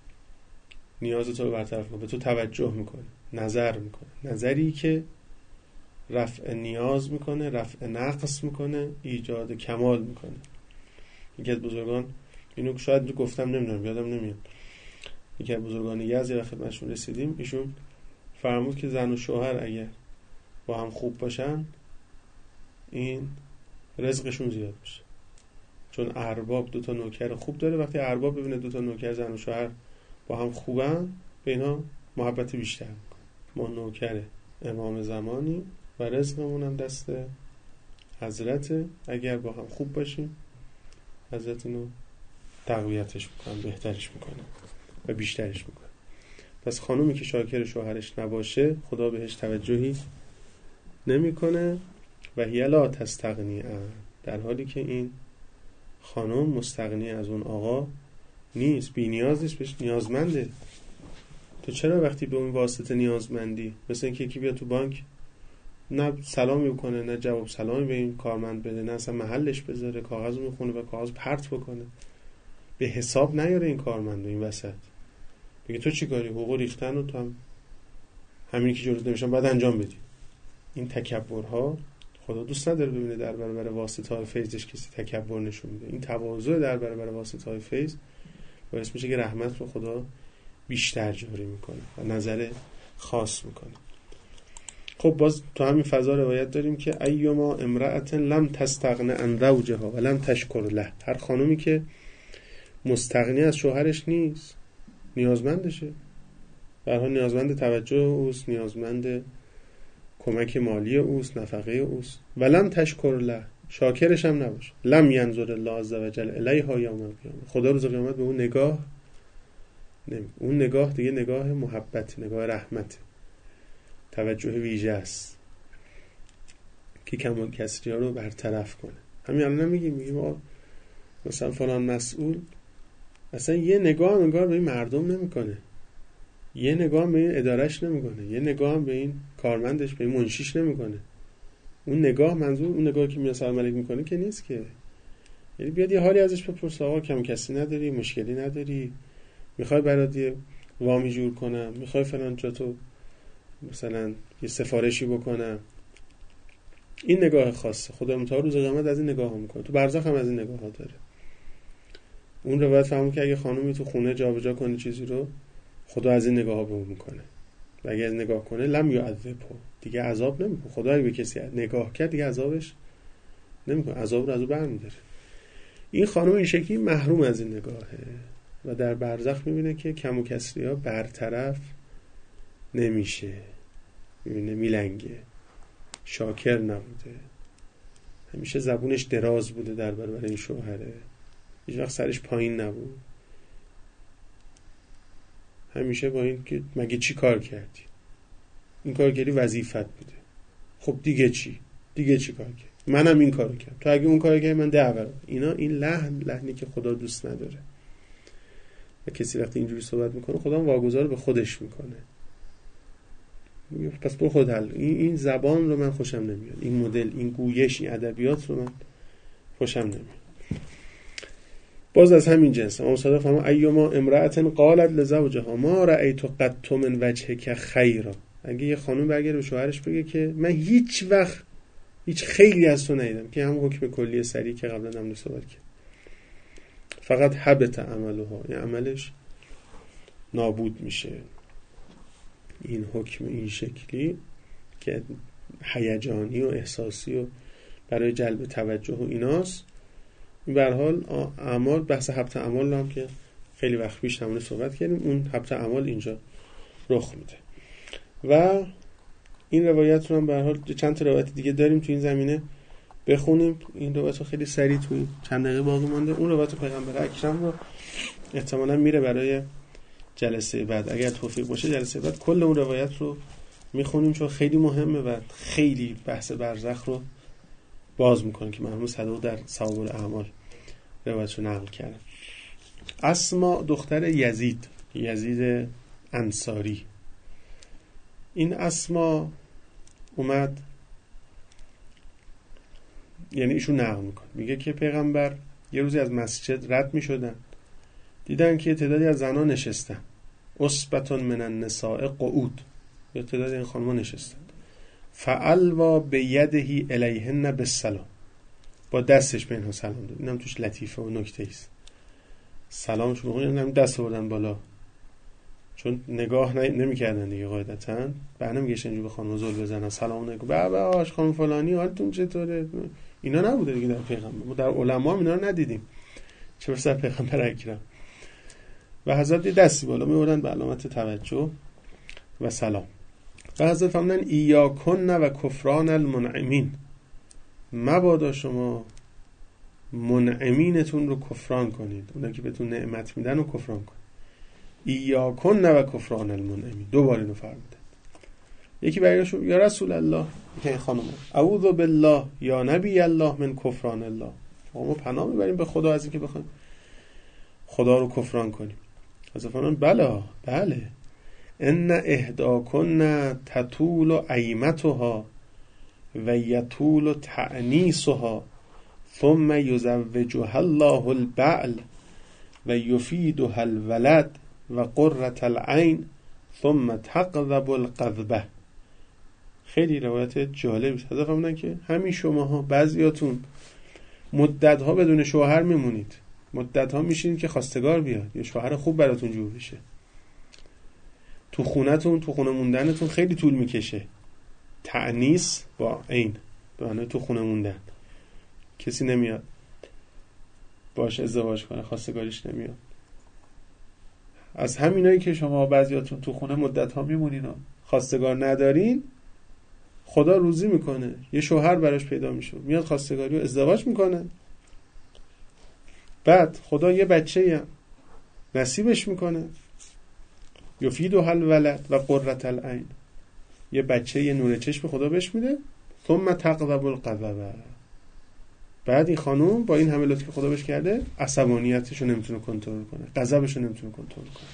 Speaker 1: نیازت رو برطرف کنه، به تو توجه میکنه، نظر میکنه، نظری که رفع نیاز میکنه، رفع نقص میکنه، ایجاد کمال میکنه. یکی از بزرگان، اینو شاید گفتم نمیدونم، یادم نمیاد، یکی از بزرگان یزدی و خدمتشون رسیدیم، ایشون فرمود که زن و شوهر اگر با هم خوب باشن این رزقشون زیاد میشه. چون ارباب دو تا نوکر خوب داره، وقتی ارباب ببینه دو تا نوکر زن و شوهر با هم خوبن به اینا محبت بیشتر میکنه. ما نوکر امام زمانی و رزقمون هم دست حضرت، اگر با هم خوب باشیم حضرت اینو تقویتش میکنه، بهترش میکنه و بیشترش میکنه. پس خانومی که شاکر شوهرش نباشه خدا بهش توجهی نمیکنه. و هی لا تستغنی عنه، در حالی که این خانم مستغنی از اون آقا نیست، بی نیاز نیست، بهش نیازمنده. تو چرا وقتی به اون واسطه نیازمندی؟ مثل اینکه یکی بیاد تو بانک نه سلامی بکنه، نه جواب سلامی به این کارمند بده، نه اصلا محلش بذاره، کاغذ میخونه و کاغذ پرت بکنه، به حساب نیاره این کارمند این وسط، بگه تو چی کاری؟ حقوق ریختن و تو هم همینی که جلوت نمیشن باید انجام بدی. این تکبرها خدا دوست نداره ببینه در برابر واسطه های فیضش کسی تکبر نشون میده. این تواضع در برابر واسطه های فیض باعث میشه که رحمت رو خدا بیشتر جاری میکنه و نظر خاص میکنه. خب باز تو همین فضا روایت داریم که ایما امرأة لم تستغن عن زوجها و لم تشکر له، هر خانومی که مستغنی از شوهرش نیست، نیازمندشه، به هر حال نیازمند توجه اوست، نیازمند کمک مالی اوست، نفقه اوست، و لم تشکر له، شاکرش هم نباشه، لم ینظر الله عز وجل الیها یوم القیامه، خدا روز قیامت به اون نگاه نمی، اون نگاه دیگه نگاه محبت، نگاه رحمت، توجه ویژه است که کم و کسری ها رو برطرف کنه. همین الان نمیگیم، میگیم مثلا فلان مسئول اصلا یه نگاه هم انگار به این مردم نمیکنه، یه نگاه هم به این ادارش نمیکنه، یه نگاه هم به این کارمندش، به این منشیش نمیکنه. اون نگاه، منظور اون نگاهی که میاد سلام علیک میکنه که نیست که، یعنی بیاد یه حالی ازش بپرسه آقا کم کسی نداری، مشکلی نداری، میخوای برات یه وامی جور کنم، میخوای فلان جا تو مثلا یه سفارشی بکنم، این نگاه خاصه. خدا متعال روز قیامت از این نگاه ها میکنه، تو برزخ هم از این نگاه ها داره. اون روایت فهمون که اگه خانومی تو خونه جابجا کنه چیزی رو، خدا از این نگاه ها به اون میکنه و اگه از نگاه کنه لم یعذبه، دیگه عذاب نمیکنه. خدا اگه به کسی نگاه کرد دیگه عذابش نمیکنه، عذاب رو از اون برمی‌داره. این خانم این شکلی محروم از این نگاهه و در برزخ میبینه که کم و کسری ها برطرف نمیشه، میبینه میلنگه، شاکر نبوده، همیشه زبونش دراز بوده در برابر این شوهره، هیچ وقت سرش پایین نبود، همیشه با این که مگه چی کار کردی، این کار کردی وظیفت بوده، خب دیگه چی دیگه چی کار کردی، منم این کارو کردم، تو اگه اون کارو کردی من ده برابر. اینا این لحن لحنی که خدا دوست نداره و کسی وقتی اینجوری صحبت میکنه خدا هم واگذار به خودش میکنه، پس برو خود حل. این این زبان رو من خوشم نمیاد، این مدل، این گویش، این ادبیات رو من خوشم نمیاد. باز از همین جنس امام صادق فرمود ایما امرأة قالت لزوجها ما رأیت قط من وجهک خیرا، اگه یه خانم برگرده به شوهرش بگه که من هیچ وقت هیچ خیلی از تو ندیدم، که هم حکم کلی سری که قبلا هم صحبت کرد، فقط حبط عملها، یعنی عملش نابود میشه. این حکم این شکلی که هیجانی و احساسی و برای جلب توجه و ایناست، این به هر حال اعمال، بحث حبط اعمال هم که خیلی وقت پیش همون صحبت کردیم، اون حبط اعمال اینجا رخ میده. و این روایت رو هم به هر حال چند تا روایت دیگه داریم تو این زمینه، بخونیم. این روایت رو خیلی سریع توی چند دقیقه باقی مونده. اون روایت پیغمبر اکرم رو احتمالاً میره برای جلسه بعد، اگر توفیق باشه جلسه بعد کل اون روایت رو میخونیم، چون خیلی مهمه و خیلی بحث برزخ رو باز میکنه که مرحوم صدوق در ثواب الاعمال روایت رو نقل کردن. اسما دختر یزید، یزید انصاری، این اسما اومد، یعنی ایشون نقل میکنه، میگه که پیغمبر یه روزی از مسجد رد میشدن، دیدن که تعدادی از زنان نشستن، اصبتون من النساء قعود، یا تعدادی این خانم‌ها نشستن، فعلوا بیدهی الیهن بالسلام، با دستش به اینها سلام داد. اینم توش لطیفه و نکته است. سلامش میگن هم دست بردن بالا، چون نگاه نمی‌کردن دیگه قاعدتاً، بعد نمیگشتن اینجوری به خانم زل بزنن سلام علیکم بابا آش خانم فلانی حالتون چطوره، اینا نبوده دیگه در پیغمبر. ما در علما هم اینا رو ندیدیم، چه برسه پیغمبر اکرم. و حضرت دستی بالا می‌بردن به علامت توجه و سلام. و حضرت فرمودن ایاکن و کفران المنعمین، مبادا شما منعمینتون رو کفران کنید، اونایی که بهتون نعمت میدن رو کفران کنید. ایاکن و کفران المنعمین، دو بار اینو فرمودن. یکی برگشت یا رسول الله، که خانم اعوذ بالله یا نبی الله من کفران الله، ما پناه میبریم به خدا از اینکه بخوایم خدا رو کفران کنیم. حضرت فرمودن بله بله، ان احداکن تطول ایمتها و یطول تعنیسها ثم یزوجها الله البعل و یفیدها الولد و قرة العین ثم تقذب القذبه. خیلی روایت جالبی است. حضرت فرمودن که همین شماها بعضیاتون مدت‌ها بدون شوهر میمونید، مدت‌ها میشینید که خواستگار بیاد، یه شوهر خوب براتون جور بشه، تو خونتون تو خونه موندنتون خیلی طول میکشه. تعنیس با عین به معنی تو خونه موندن، کسی نمیاد باش ازدواج کنه، خواستگاریش نمیاد. از همینایی که شما بعضیاتون تو خونه مدت ها میمونین و خواستگار ندارین، خدا روزی میکنه، یه شوهر براش پیدا میشه، میاد خواستگاری و ازدواج میکنه، بعد خدا یه بچه هم نصیبش میکنه، یفیدها الولد و قرة العین، یه بچه یه نور چشم خدا بهش میده، ثم تقذب القذبه. بعد این خانوم با این حملاتی که خدا بهش کرده عصبانیتش رو نمیتونه کنترل کنه، غضبش رو نمیتونه کنترل کنه.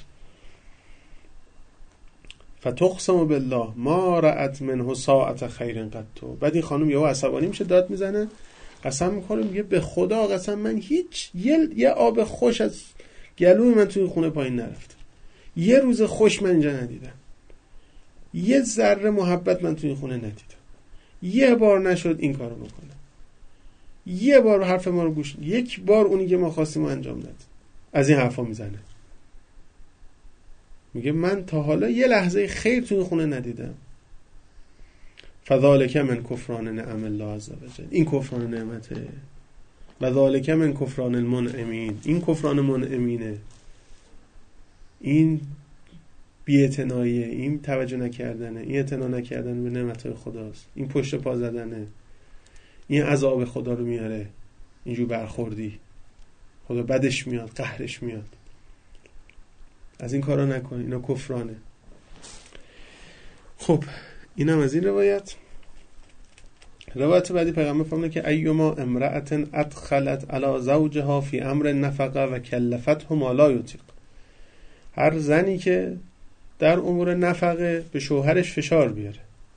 Speaker 1: فتقسم بالله ما رأت منه ساعت خیر قط. بعد این خانوم یهو عصبانی میشه، داد میزنه، قسم میخوره، میگه به خدا قسم من هیچ یه, یه آب خوش از گلوی من توی خونه پایین نرفت، یه روز خوش من اینجا ندیدم، یه ذره محبت من توی این خونه ندیدم، یه بار نشد این کارو بکنه، یه بار حرف ما رو گوش، یک بار اونی که ما خواستیم انجام نداد. از این حرفا میزنه، میگه من تا حالا یه لحظه خیر تو این خونه ندیدم. فذالک من کفران نعم الله عز وجل، این کفران نعمته. و ذالک من کفران المنعمین، این کفران منعمینه. این بی‌اعتناییه، این توجه نکردنه، این اعتنا نکردن به نعمتهای خداست، این پشت پا زدنه، این عذاب خدا رو میاره. اینجور برخوردی خدا بدش میاد، قهرش میاد. از این کارا نکن، اینا کفرانه. خب اینم از این روایت. روایت بعدی پیغمبر فرمودن که ایما امرأة ادخلت علی زوجها فی امر نفقه و کلفته ما لا یطیق، هر زنی که در امور نفقه به شوهرش فشار بیاره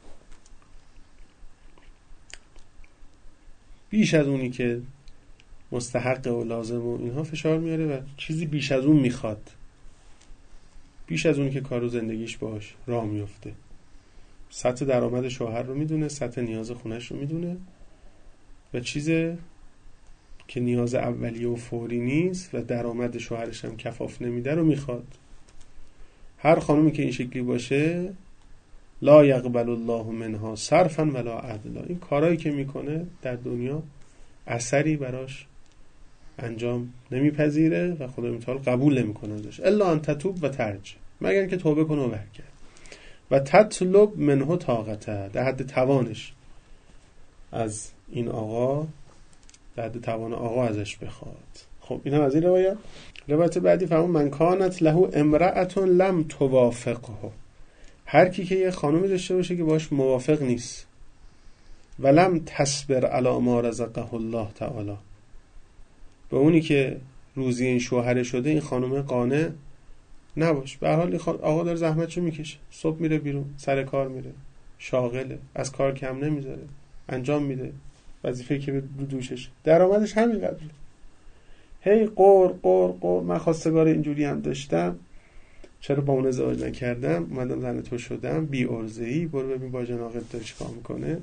Speaker 1: بیش از اونی که مستحق و لازم و اینها فشار میاره و چیزی بیش از اون میخواد، بیش از اونی که کارو زندگیش باش راه میفته. سطح درآمد شوهر رو میدونه، سطح نیاز خونش رو میدونه و چیز که نیاز اولیه و فوری نیست و درآمد شوهرش هم کفاف نمیده رو میخواد. هر خانومی که این شکلی باشه لا یقبل الله منها صرفا ولا عدلا، این کارهایی که میکنه در دنیا اثری براش انجام نمیپذیره و خدا متعال قبول نمیکنه ازش، الا ان تتوب و ترجع، مگر اینکه توبه کنه و برگرده. و تطلب منه طاقته، در حد توانش از این آقا، در حد توان آقا ازش بخواد. خب این هم از این روایت. روایت بعدی فرمود من کانت له امرأة لم توافقه، هر کی که یه خانومی داشته باشه که باش موافق نیست، ولم تصبر علی ما رزقه الله تعالی، به اونی که روزی این شوهر شده این خانومه قانع نباش. به هر حال آقا داره زحمتشو میکشه، صبح میره بیرون، سر کار میره، شاغله، از کار کم نمیذاره، انجام میده وظیفه‌ای که رو دوشش، درآمدش همینقدره. هی قر قر قر من خواستگار اینجوری هم داشتم، چرا با اون ازدواج نکردم، اومدم زن تو شدم، بی ارزه‌ای، برو ببین با جناقت داره چیکار میکنه.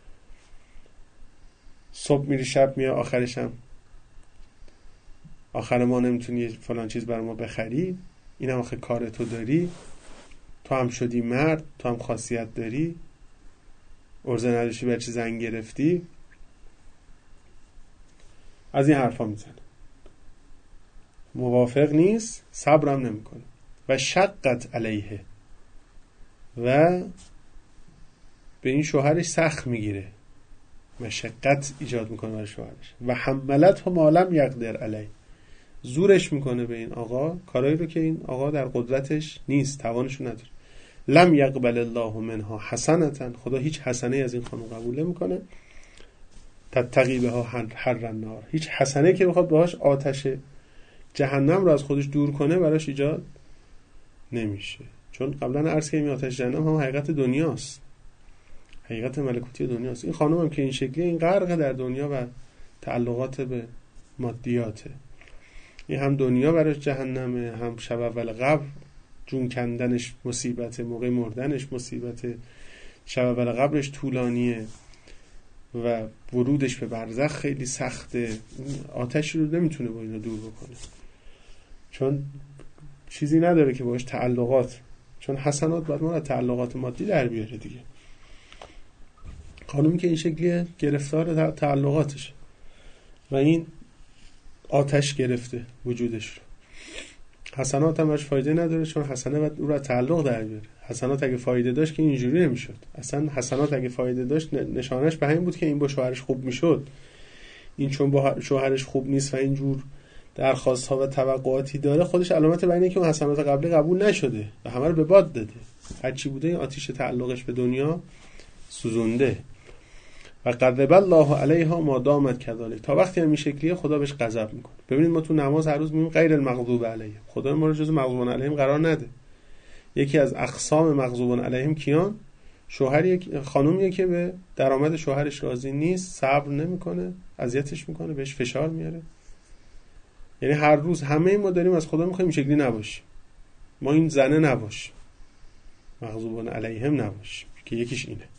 Speaker 1: صبح میری شب میای، آخرش هم آخر ما نمیتونی فلان چیز برای ما بخری، این هم آخه کار تو داری، تو هم شدی مرد، تو هم خاصیت داری، ارزه نداشتی برای چی زن گرفتی. از این حرفا میزنه، موافق نیست، صبرم نمیکنه. و شقت علیه، و به این شوهرش سخت میگیره، مشقت ایجاد میکنه برای شوهرش. و حملت هم عالم یقدر علیه، زورش میکنه به این آقا کارایی رو که این آقا در قدرتش نیست، توانشو نداره. لم یقبل الله منها حسنتا، خدا هیچ حسنه از این خانم قبول نمیکنه. تتقی بها حر النار، هیچ حسنه که بخواد باهاش آتش جهنم رو از خودش دور کنه براش ایجاد نمیشه. چون قبلا عرض کردیم آتش جهنم هم حقیقت دنیاست، حقیقت ملکوتی دنیاست. این خانم هم که این شکلی، این غرق در دنیا و تعلقات به مادیاته. این هم دنیا براش جهنمه، هم شب اول قبر جون کندنش مصیبته، موقع مردنش مصیبته، شب اول قبرش طولانیه و ورودش به برزخ خیلی سخته. آتش رو نمیتونه با اینا دور بکنه، چون چیزی نداره که باش تعلقات، چون حسنات باید ما تعلقات مادی در بیاره دیگه. خانومی که این شکلیه گرفتار تعلقاتش و این آتش گرفته وجودش رو. حسنات هم باش فایده نداره، چون حسنه باید او را تعلق در بیاره. حسنات اگه فایده داشت که اینجوری نمیشد. اصلا حسنات اگه فایده داشت نشانش به همین بود که این با شوهرش خوب میشد. این چون با شوهرش خوب نیست و اینجور درخواست ها و توقعاتی داره، خودش علامت بر اینه که اون حسنات قبلی قبول نشده و همه رو به باد داده. هر چی بوده این آتش تعلقش به دنیا سوزونده. و غضب الله علیها ما دامت کذالک، تا وقتی همین شکلیه خدا بهش غضب میکنه. ببینید ما تو نماز هر روز میگیم غیر المغضوب علیهم، خدا ما رو جزو مغضوبون علیهم قرار نده. یکی از اقسام مغضوبون علیهم کیان؟ شوهری، خانومیه که به درآمد شوهرش راضی نیست، صبر نمیکنه، اذیتش میکنه، بهش فشار میاره. یعنی هر روز همه ما داریم از خدا میخوایم این شکلی نباشیم، ما این زنه نباشیم، مغضوبون علیهم نباشیم، که یکیش اینه.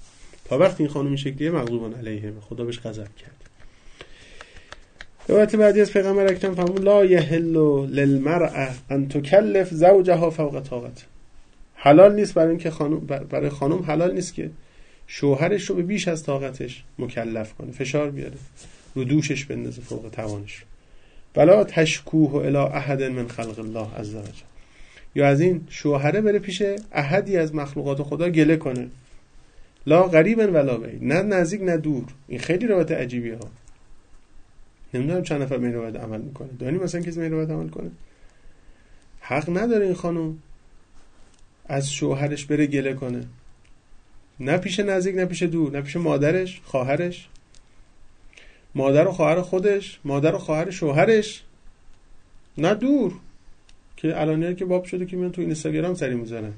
Speaker 1: تا وقتی این خانم این شکلیه مغضوب علیه، خدا بهش غضب کرد. روایت بعدی از پیغمبر اکرم فرمود لا یحل للمرأة ان تکلف زوجها فوق طاقته. حلال نیست برای اینکه خانم برای خانم حلال نیست که شوهرش رو به بیش از طاقتش مکلف کنه، فشار بیاره، رو دوشش بندازه فوق توانش. بلا تشکوه الی احد من خلق الله عز وجل. یا از این شوهره بره پیش احدی از مخلوقات خدا گله کنه. لا قریبا ولا بعید، نه نزدیک نه دور. این خیلی روایت عجیبیه ها. نمیدونم چند نفر به این روایت عمل میکنه. دانی مثلا کسی به این روایت عمل کنه؟ حق نداره این خانم از شوهرش بره گله کنه، نه پیش نزدیک نه پیش دور، نه پیش مادرش، خواهرش، مادر و خواهر خودش، مادر و خواهر شوهرش، نه دور که الانیه که باب شده که میان تو اینستاگرام سری میذارن،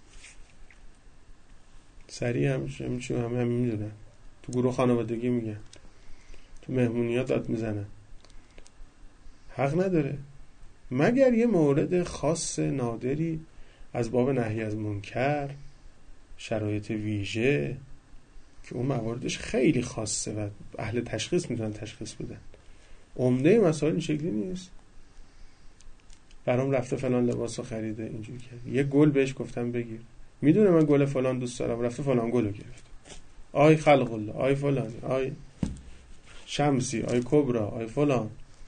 Speaker 1: سری هم همین همه هم میدونن، تو گروه خانوادگی میگن، تو مهمونیات داد میزنن. حق نداره مگر یه مورد خاص نادری از باب نهی از منکر، شرایط ویژه که اون مواردش خیلی خاصه و اهل تشخیص میتونن تشخیص بدن. عمده مسائل این شکلی نیست. برام رفته فلان لباسو خریده اینجوری کرد، یه گل بهش گفتم بگیر، میدونه من گل فلان دوست دارم، رفته فلان گلو گرفت. آی خلق الله، آی فلانی، آی شمسی، آی کبرا، آی فلان.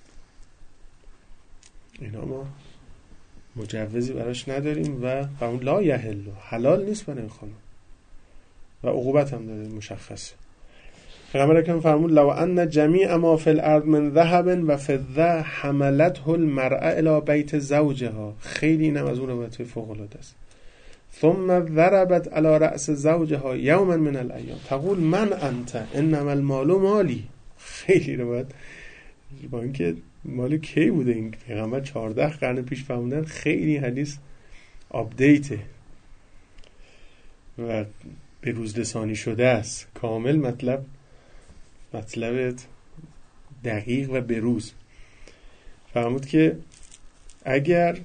Speaker 1: اینا ما مجوزی براش نداریم و اون لا یحل، حلال نیست برای این خانم و عقوبت هم داره مشخصه. پیغمبر اکرم فرمود لو ان جمیع ما فی الارض من ذهب و فضه حملته المرأة الی بیت زوجها. خیلی اینم از اون روایت فوق العاده است. ثم ضربت علی رأس زوجها یوما من الايام تقول من انت انما المال مالی. خیلی روایت با اینکه مال کی بوده این پیغمبر چهارده قرن پیش فرمودن، خیلی حدیث آپدیته و به روز رسانی شده است، کامل مطلب مطلب دقیق و به روز. فرمود که اگر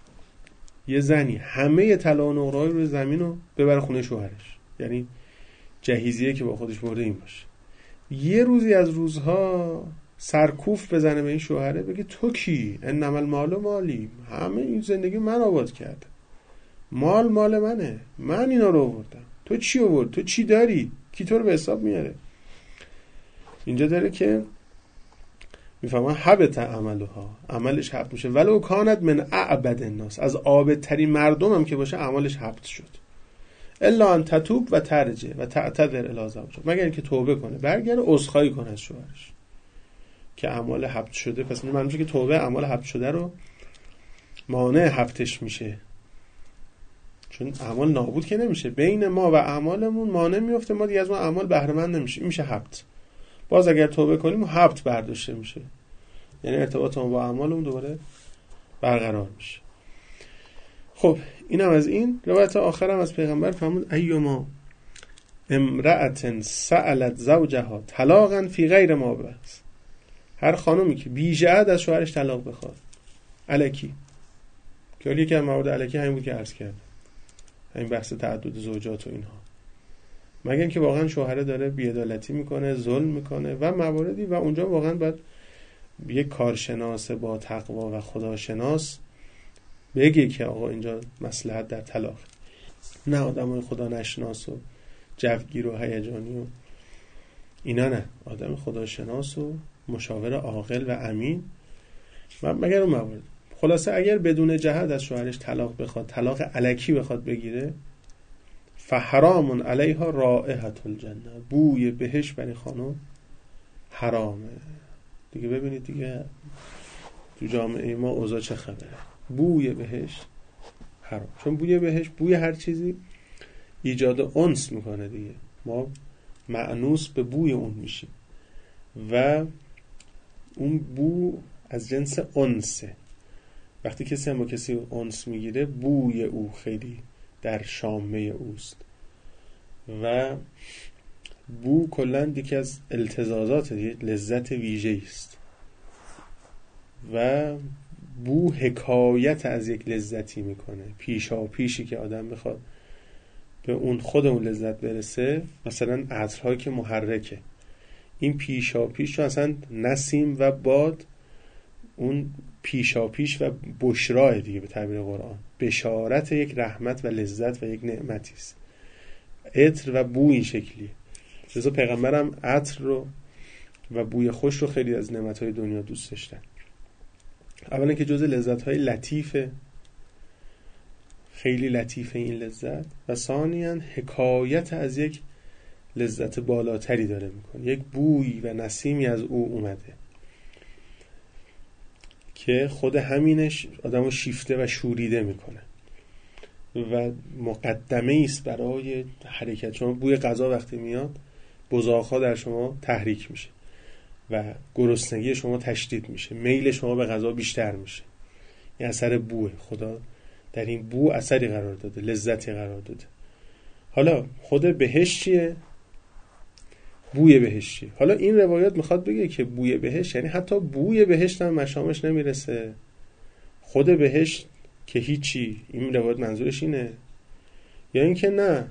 Speaker 1: یه زنی همه طلا و نقره‌های روی زمین رو ببره خونه شوهرش، یعنی جهیزیه که با خودش برده این باشه، یه روزی از روزها سرکوف بزنه به این شوهره بگه تو کی؟ انما المال مالی، همه این زندگی من آباد کردم، مال مال منه، من اینا رو آوردم، تو چی آورد؟ تو چی داری؟ کی تو رو به حساب میاره؟ اینجا داره که میفهمن حبط عملها، عملش حبط میشه، ولو کانت من اعبد الناس، از عابدترین مردم هم که باشه عملش حبط شد. الا ان تتوب و ترجع و تعتذر الی زوجها، مگر اینکه توبه کنه برگره عذرخواهی کنه از شوهرش که اعمال حبط شده. پس این معنی میشه که توبه اعمال حبط شده رو مانع حبطش میشه، چون اعمال نابود که نمیشه، بین ما و اعمالمون مانع میفته، ما دیگه از اون اعمال بهره مند نمیشه، این میشه حبط. باز اگر توبه کنیم حبط برداشته میشه، یعنی ارتباط ما با اعمالمون دوباره برقرار میشه. خب اینم از این. روایت آخر هم از پیغمبر فرمود ایما امرأة سألت زوجها طلاقا فی غیر ما بأس، هر خانومی که بیجهت از شوهرش طلاق بخواد الکی، که یکی از موارد الکی همین بود که عرض کردم، همین بحث تعدد زوجات و اینها، مگر اینکه واقعا شوهره داره بی‌عدالتی میکنه، ظلم میکنه و مواردی، و اونجا واقعا باید یک کارشناس با تقوا و خداشناس بگه که آقا اینجا مصلحت در طلاق، نه آدمای خدا نشناس و جوگیر و هیجانی و اینا، نه، آدم خداشناس و مشاور عاقل و امین. مگر اون موارد. خلاصه اگر بدون جهت از شوهرش طلاق بخواد، طلاق الکی بخواد بگیره، فحرام علیها رائحة الجنه، بوی بهشت برای خانم حرامه دیگه. ببینید دیگه تو جامعه ما اوضاع چه خبره، بوی بهشت حرام، چون بوی بهشت، بوی هر چیزی ایجاد انس میکنه دیگه، ما مأنوس به بوی اون میشیم و اون بو از جنس انسه. وقتی کسی هم با کسی انس میگیره بوی او خیلی در شامه اوست و بو کلن یکی از التزازات لذت ویژه است و بو حکایت از یک لذتی میکنه، پیشا پیشی که آدم بخواد به اون خود اون لذت برسه، مثلا عطرهایی که محرکه، این پیشا پیش چون اصلا نسیم و باد اون پیشا پیش و بشراه دیگه، به تعبیر قرآن بشارت یک رحمت و لذت و یک نعمتی است. عطر و بو این شکلیه. لذا پیغمبرم عطر رو و بوی خوش رو خیلی از نعمت‌های دنیا دوست داشتن. اولا که جزء لذت‌های لطیفه، خیلی لطیفه این لذت، و ثانیاً حکایت از یک لذت بالاتری داره میکنه، یک بوی و نسیمی از او اومده که خود همینش آدمو شیفته و شوریده میکنه و مقدمه است برای حرکت. چون بوی غذا وقتی میاد بزاق‌ها در شما تحریک میشه و گرسنگی شما تشدید میشه، میل شما به غذا بیشتر میشه. این اثر بوه. خدا در این بو اثری قرار داده، لذتی قرار داده. حالا خود بهشت چیه؟ بوی بهشت چیه؟ حالا این روایات میخواد بگه که بوی بهشت یعنی حتی بوی بهشت هم مشامش نمیرسه، خود بهشت که هیچی. این روایت منظورش اینه یا اینکه نه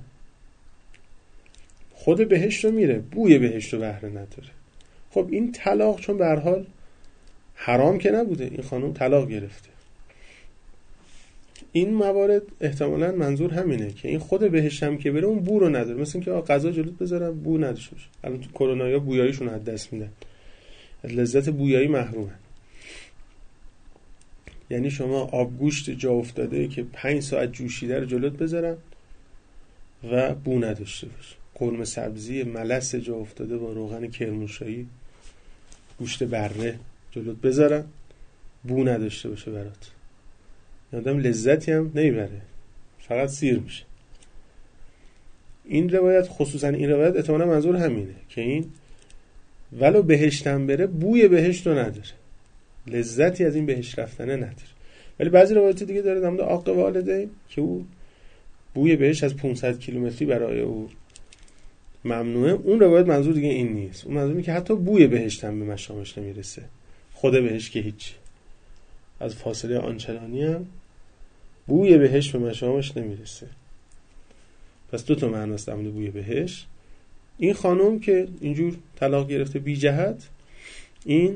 Speaker 1: خود بهشت رو میره، بوی بهشت رو بهره نداره. خب این طلاق چون به هر حال حرام که نبوده، این خانم طلاق گرفته. این موارد احتمالاً منظور همینه که این خود بهشت هم که بره اون بو رو نداره. مثل اینکه غذا جلوت بذارن بو نداشته باشه. الان تو کرونایا بویاییشون از دست میدن، از لذت بویایی محرومن. یعنی شما آبگوشت جا افتاده که پنج ساعت جوشیده رو جلوت بذارن و بو نداشته باشه. قرمه سبزی ملس جا افتاده با روغن کرمانشاهی، گوشت بره جلوت بذارن، بو نداشته باشه برات، آدم لذتی هم نمیبره، فقط سیر میشه. این روایت، خصوصا این روایت احتمالاً منظور همینه که این ولو بهشتم بره بوی بهشت رو نداره، لذتی از این بهشت رفتنه نداره. ولی بعضی روایت دیگه داره در مورد عاق والدین که او بوی بهشت از پانصد کیلومتری برای او ممنوعه. اون روایت منظور دیگه این نیست. اون منظور اینه که حتی بوی بهشت هم به مشامش نمیرسه، خود بهشت که هیچ، از فاصله آنچنانی هم بوی بهشت به مشامش نمیرسه. پس دو تا معنی است در مورد بوی بهشت. این خانم که اینجور طلاق گرفته بی جهت، این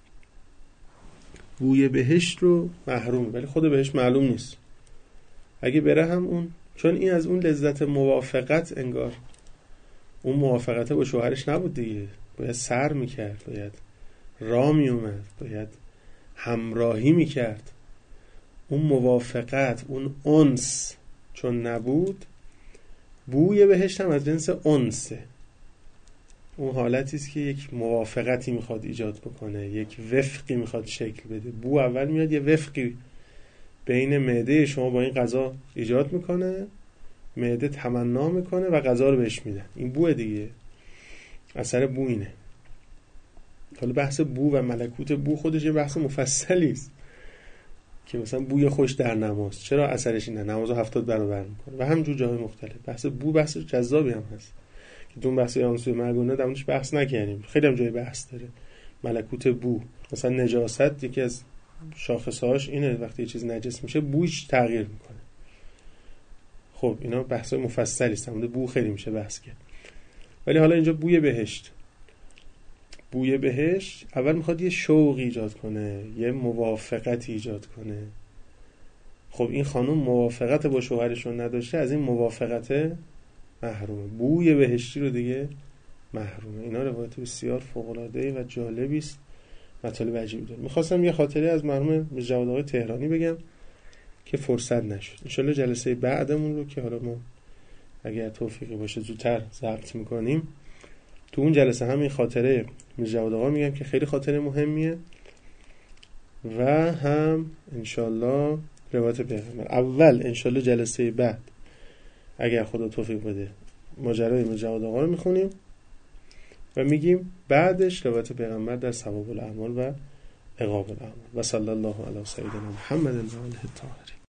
Speaker 1: بوی بهشت رو محروم، ولی خود بهشت معلوم نیست. اگه بره هم اون، چون این از اون لذت موافقت، انگار اون موافقت با شوهرش نبود دیگه، باید سر میکرد، باید راه میومد، باید همراهی میکرد. اون موافقت، اون انس چون نبود، بوی بهشت هم از جنس انسه. اون حالتی است که یک موافقتی میخواد ایجاد بکنه، یک وفقی میخواد شکل بده. بو اول میاد یه وفقی بین معده شما با این غذا ایجاد میکنه، معده تمنا میکنه و غذا رو بهش میدن. این بو دیگه، اثر بو اینه. حالا بحث بو و ملکوت بو خودش یه بحث مفصلی است که مثلا بوی خوش در نماز چرا اثرش اینه، نمازو هفتاد برابر میکنه و همجور جاهای مختلف. بحث بو بحث جذابی هم هست که دون بحث یانسوی مرگونه در موردش بحث نکردیم، خیلی هم جای بحث داره. ملکوت بو، مثلا نجاست یکی از شاخصهاش اینه، وقتی یه چیز نجس میشه بویش تغییر میکنه. خب اینا بحث مفصلی است، در بو خیلی میشه بحث کرد. ولی حالا اینجا بوی بهشت، بوی بهشت اول میخواد یه شوق ایجاد کنه، یه موافقت ایجاد کنه. خب این خانم موافقت با شوهرشون نداشته، از این موافقت محرومه، بوی بهشتی رو دیگه محرومه. اینا روایت بسیار فوق‌العاده‌ای و جالبی است، مطالب عجیبی داره. میخواستم یه خاطره از مرحوم میرزا جواد آقای تهرانی بگم که فرصت نشد. ان شاءالله جلسه بعدمون رو که حالا ما اگر توفیقی باشه زودتر ضبط میکنیم، تو اون جلسه همین خاطره میرزا جواد آقا میگم که خیلی خاطره مهمیه، و هم انشالله روایت پیغمبر. اول انشالله جلسه بعد اگر خدا توفیق بده ماجرای میرزا جواد آقا رو میخونیم و میگیم بعدش روایت پیغمبر در ثواب الاعمال و عقاب الاعمال. و صلی الله علی سیدنا محمد و آله الطاهرین.